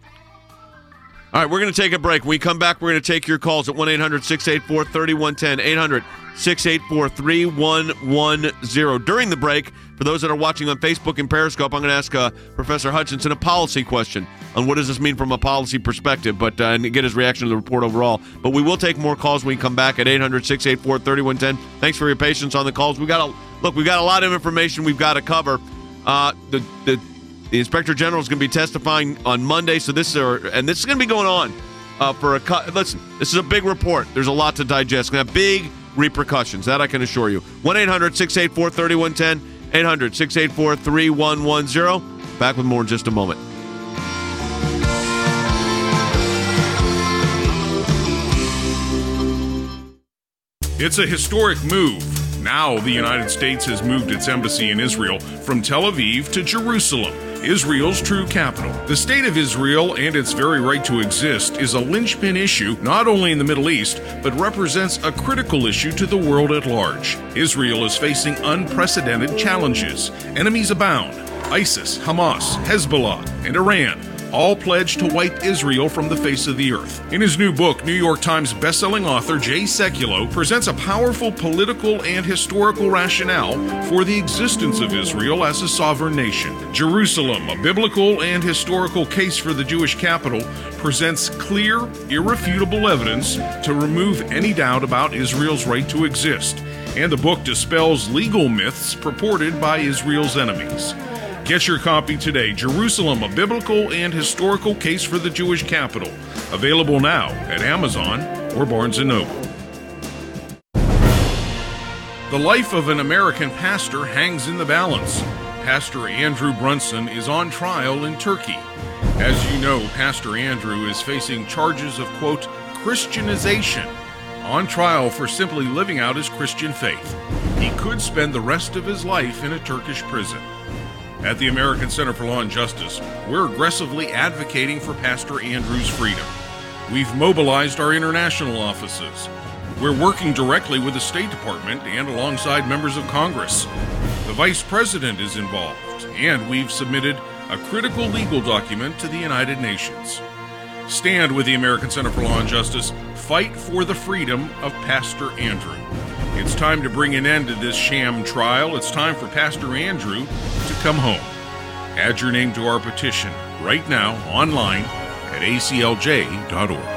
All right, we're going to take a break. When we come back, we're going to take your calls at one eight hundred six eight four three one one zero, eight hundred six eight four three one one zero. During the break, for those that are watching on Facebook and Periscope, I'm going to ask uh, Professor Hutchinson a policy question on what does this mean from a policy perspective, but uh, and get his reaction to the report overall. But we will take more calls when we come back at eight hundred six eight four three one one zero. Thanks for your patience on the calls. We got a look. We got a lot of information we've got to cover. Uh, the the. The Inspector General is going to be testifying on Monday, so this is, and this is going to be going on uh, for a cut. Listen, this is a big report. There's a lot to digest. It's going to have big repercussions. That I can assure you. one eight hundred six eight four three one one zero, eight hundred six eight four three one one zero. Back with more in just a moment. It's a historic move. Now the United States has moved its embassy in Israel from Tel Aviv to Jerusalem, Israel's true capital. The state of Israel and its very right to exist is a linchpin issue not only in the Middle East, but represents a critical issue to the world at large. Israel is facing unprecedented challenges. Enemies abound. ISIS, Hamas, Hezbollah, and Iran all pledged to wipe Israel from the face of the earth. In his new book, New York Times bestselling author Jay Sekulow presents a powerful political and historical rationale for the existence of Israel as a sovereign nation. Jerusalem, a biblical and historical case for the Jewish capital, presents clear, irrefutable evidence to remove any doubt about Israel's right to exist. And the book dispels legal myths purported by Israel's enemies. Get your copy today, Jerusalem, a biblical and historical case for the Jewish capital. Available now at Amazon or Barnes and Noble. The life of an American pastor hangs in the balance. Pastor Andrew Brunson is on trial in Turkey. As you know, Pastor Andrew is facing charges of, quote, Christianization, on trial for simply living out his Christian faith. He could spend the rest of his life in a Turkish prison. At the American Center for Law and Justice, we're aggressively advocating for Pastor Andrew's freedom. We've mobilized our international offices. We're working directly with the State Department and alongside members of Congress. The Vice President is involved, and we've submitted a critical legal document to the United Nations. Stand with the American Center for Law and Justice. Fight for the freedom of Pastor Andrew. It's time to bring an end to this sham trial. It's time for Pastor Andrew to come home. Add your name to our petition right now online at A C L J dot org.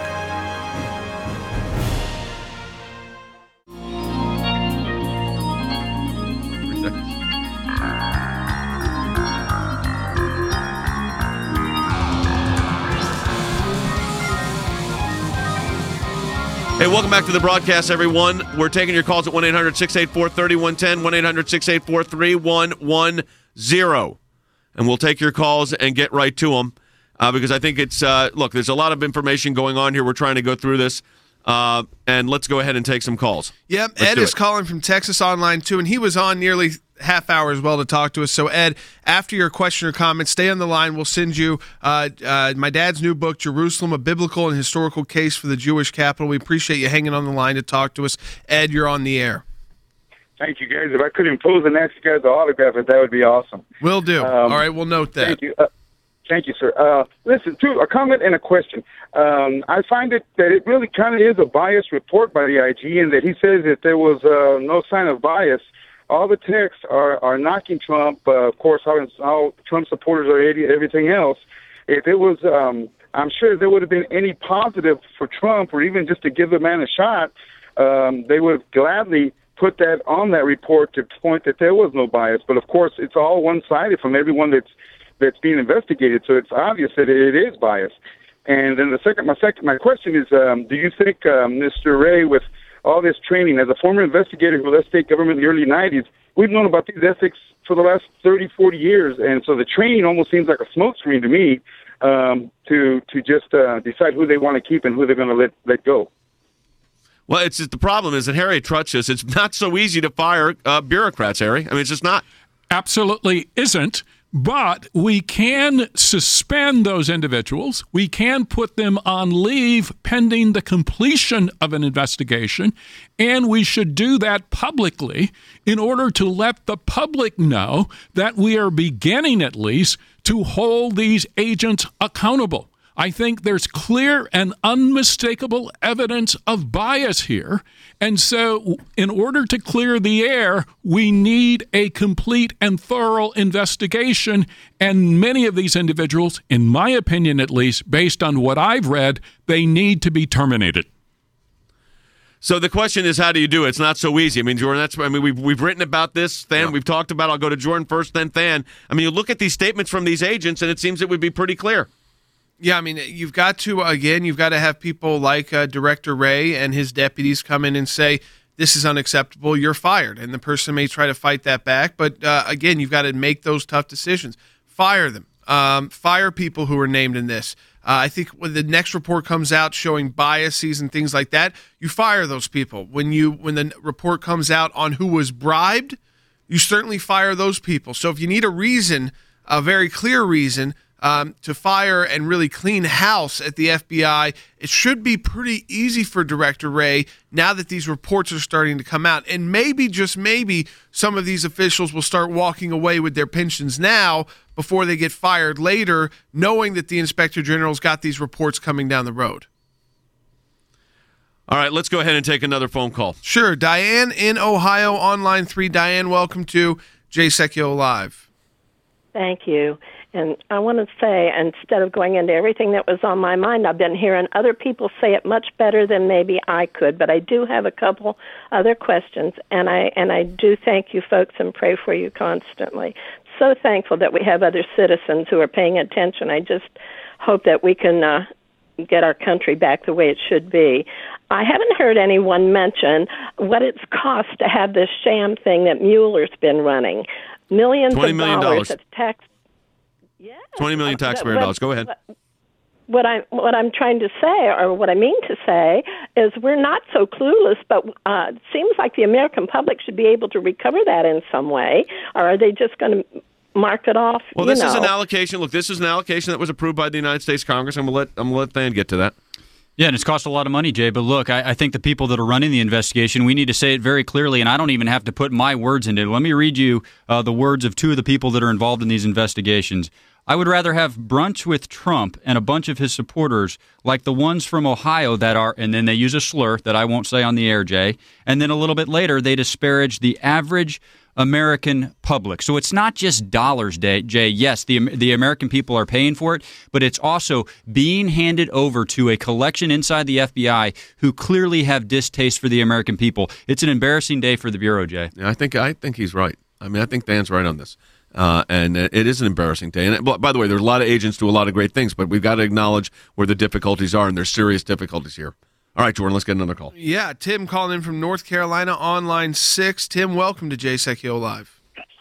Hey, welcome back to the broadcast, everyone. We're taking your calls at one eight hundred six eight four three one one zero, one eight hundred six eight four three one one zero. And we'll take your calls and get right to them uh, because I think it's, uh, look, there's a lot of information going on here. We're trying to go through this. Uh, and let's go ahead and take some calls. Yep, Let's Ed do is it. calling from Texas Online, too, and he was on nearly half hour as well to talk to us. So, Ed, after your question or comment, stay on the line. We'll send you uh, uh, my dad's new book, Jerusalem, A Biblical and Historical Case for the Jewish Capital. We appreciate you hanging on the line to talk to us. Ed, you're on the air. Thank you, guys. If I could impose and ask you guys to autograph it, that would be awesome. Will do. Um, All right, we'll note that. Thank you. Uh, thank you, sir. Uh, listen, two, a comment and a question. Um, I find it that it really kind of is a biased report by the I G, and that he says that there was uh, no sign of bias. All the texts are, are knocking Trump, uh, of course, how, how Trump supporters are everything else. If it was, um, I'm sure if there would have been any positive for Trump, or even just to give the man a shot, um, they would have gladly put that on that report to point that there was no bias. But of course, it's all one-sided from everyone that's that's being investigated, so it's obvious that it is biased. And then the second, my second, my question is, um, do you think, um, Mister Wray, with all this training, as a former investigator for the state government in the early nineties, we've known about these ethics for the last thirty, forty years, and so the training almost seems like a smokescreen to me um, to to just uh, decide who they want to keep and who they're going to let let go. Well, it's the problem is that Harry Truchas, it's not so easy to fire uh, bureaucrats, Harry. I mean, it's just not. Absolutely isn't. But we can suspend those individuals. We can put them on leave pending the completion of an investigation, and we should do that publicly in order to let the public know that we are beginning, at least, to hold these agents accountable. I think there's clear and unmistakable evidence of bias here. And so in order to clear the air, we need a complete and thorough investigation. And many of these individuals, in my opinion at least, based on what I've read, they need to be terminated. So the question is, how do you do it? It's not so easy. I mean, Jordan, that's, I mean, we've, we've written about this, Than. Yeah. We've talked about it. I'll go to Jordan first, then Than. I mean, you look at these statements from these agents, and it seems it would be pretty clear. Yeah, I mean, you've got to, again, you've got to have people like uh, Director Wray and his deputies come in and say, this is unacceptable, you're fired. And the person may try to fight that back. But, uh, again, you've got to make those tough decisions. Fire them. Um, fire people who are named in this. Uh, I think when the next report comes out showing biases and things like that, you fire those people. When you when the report comes out on who was bribed, you certainly fire those people. So if you need a reason, a very clear reason, Um, to fire and really clean house at the F B I, it should be pretty easy for Director Wray now that these reports are starting to come out. And maybe, just maybe, some of these officials will start walking away with their pensions now before they get fired later, knowing that the Inspector General's got these reports coming down the road. All right, let's go ahead and take another phone call. Sure. Diane in Ohio on line three. Diane, welcome to Jay Sekulow Live. Thank you. And I want to say, instead of going into everything that was on my mind, I've been hearing other people say it much better than maybe I could, but I do have a couple other questions, and I and I do thank you folks and pray for you constantly. So thankful that we have other citizens who are paying attention. I just hope that we can uh, get our country back the way it should be. I haven't heard anyone mention what it's cost to have this sham thing that Mueller's been running. Millions twenty of million dollars dollars of tax. twenty million taxpayer What- dollars. Go ahead. What I what I'm trying to say, or what I mean to say, is we're not so clueless, but uh, it seems like the American public should be able to recover that in some way, or are they just going to mark it off? Well, you this know? is an allocation. Look, this is an allocation that was approved by the United States Congress. I'm gonna let I'm gonna let Than get to that. Yeah, and it's cost a lot of money, Jay. But look, I, I think the people that are running the investigation, we need to say it very clearly, and I don't even have to put my words into it. Let me read you uh, the words of two of the people that are involved in these investigations. I would rather have brunch with Trump and a bunch of his supporters like the ones from Ohio that are, and then they use a slur that I won't say on the air, Jay, and then a little bit later they disparage the average American public. So it's not just dollars, Jay. Yes, the the American people are paying for it, but it's also being handed over to a collection inside the F B I who clearly have distaste for the American people. It's an embarrassing day for the Bureau, Jay. Yeah, I think I think he's right. I mean, I think Dan's right on this. Uh, and it is an embarrassing day. And by the way, there's a lot of agents do a lot of great things, but we've got to acknowledge where the difficulties are, and there's serious difficulties here. All right, Jordan, let's get another call. Yeah, Tim calling in from North Carolina on line six. Tim, welcome to Jay Sekulow Live.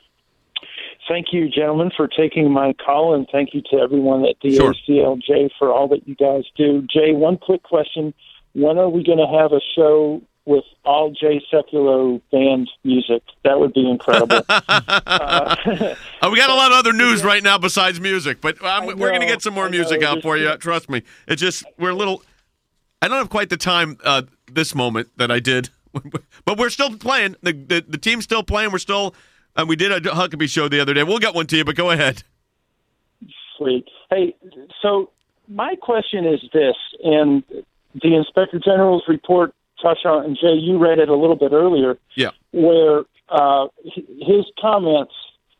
Thank you, gentlemen, for taking my call, and thank you to everyone at the Sure. A C L J for all that you guys do. Jay, one quick question. When are we going to have a show with all Jay Sekulow band music? That would be incredible. uh, Oh, we got a lot of other news right now besides music, but um, we're going to get some more I know, music out just- for you. Trust me. It's just, we're a little, I don't have quite the time uh, this moment that I did, but we're still playing. The, the, the team's still playing. We're still, and we did a Huckabee show the other day. We'll get one to you, but go ahead. Sweet. Hey, so my question is this, and the Inspector General's report touched on, and Jay, you read it a little bit earlier, Yeah. where uh, his comments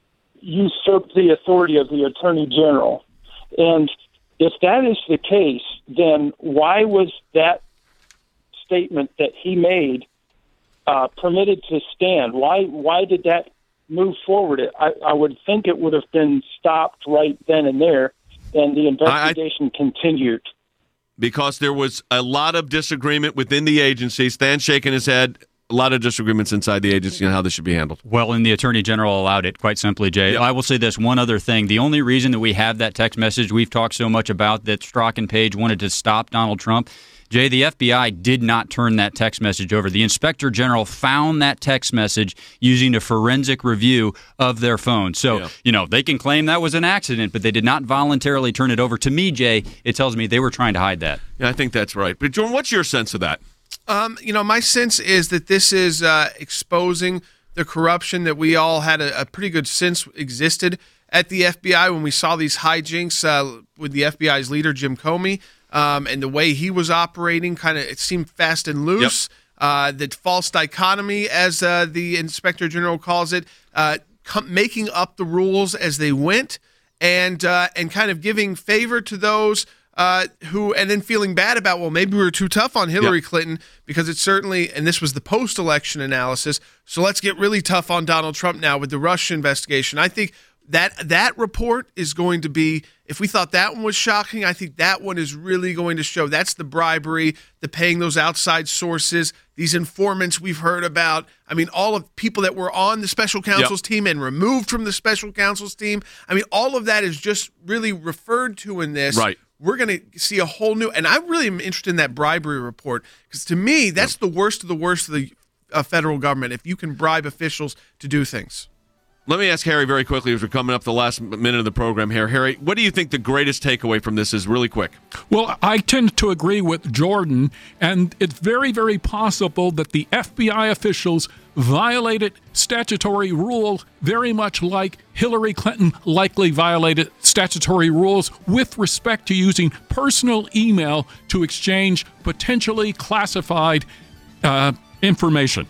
usurped the authority of the Attorney General. And if that is the case, then why was that statement that he made uh, permitted to stand? Why why did that move forward? I, I would think it would have been stopped right then and there, and the investigation I, I, continued. Because there was a lot of disagreement within the agency. Stan's shaking his head. A lot of disagreements inside the agency on how this should be handled. Well, and the Attorney General allowed it, quite simply, Jay. Yep. I will say this one other thing. The only reason that we have that text message we've talked so much about that Strzok and Page wanted to stop Donald Trump, Jay, the F B I did not turn that text message over. The Inspector General found that text message using a forensic review of their phone. So, yeah. you know, they can claim that was an accident, but they did not voluntarily turn it over. To me, Jay, it tells me they were trying to hide that. Yeah, I think that's right. But, Jordan, what's your sense of that? Um, you know, my sense is that this is uh, exposing the corruption that we all had a, a pretty good sense existed at the F B I when we saw these hijinks uh, with the F B I's leader, Jim Comey, um, and the way he was operating. Kind of, it seemed fast and loose. Yep. Uh, the false dichotomy, as uh, the Inspector General calls it, uh, com- making up the rules as they went, and uh, and kind of giving favor to those Uh, who and then feeling bad about, well, maybe we were too tough on Hillary yep. Clinton, because it's certainly, and this was the post-election analysis, so let's get really tough on Donald Trump now with the Russia investigation. I think that that report is going to be, if we thought that one was shocking, I think that one is really going to show that's the bribery, the paying those outside sources, these informants we've heard about. I mean, all of people that were on the special counsel's yep. team and removed from the special counsel's team. I mean, all of that is just really referred to in this. Right. We're going to see a whole new, and I really am interested in that bribery report, because to me, that's the worst of the worst of the uh, federal government, if you can bribe officials to do things. Let me ask Harry very quickly, as we're coming up the last minute of the program here. Harry, what do you think the greatest takeaway from this is, really quick? Well, I tend to agree with Jordan, and it's very, very possible that the F B I officials violated statutory rules very much like Hillary Clinton likely violated statutory rules with respect to using personal email to exchange potentially classified uh, information.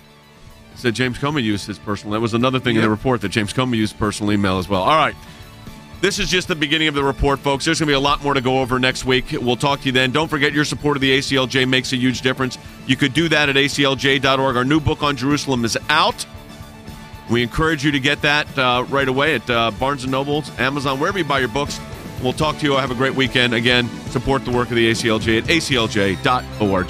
Said James Comey used his personal. That was another thing yep. in the report, that James Comey used personal email as well. All right. This is just the beginning of the report, folks. There's going to be a lot more to go over next week. We'll talk to you then. Don't forget, your support of the A C L J makes a huge difference. You could do that at A C L J dot org. Our new book on Jerusalem is out. We encourage you to get that uh, right away at uh, Barnes and Noble, Amazon, wherever you buy your books. We'll talk to you. Have a great weekend. Again, support the work of the A C L J at A C L J dot org.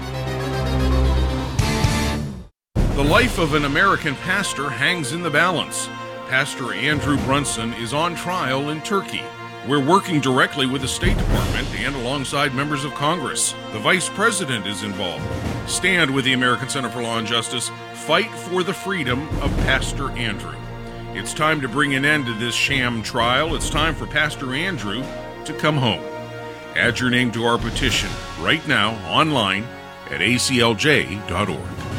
The life of an American pastor hangs in the balance. Pastor Andrew Brunson is on trial in Turkey. We're working directly with the State Department and alongside members of Congress. The Vice President is involved. Stand with the American Center for Law and Justice. Fight for the freedom of Pastor Andrew. It's time to bring an end to this sham trial. It's time for Pastor Andrew to come home. Add your name to our petition right now online at A C L J dot org.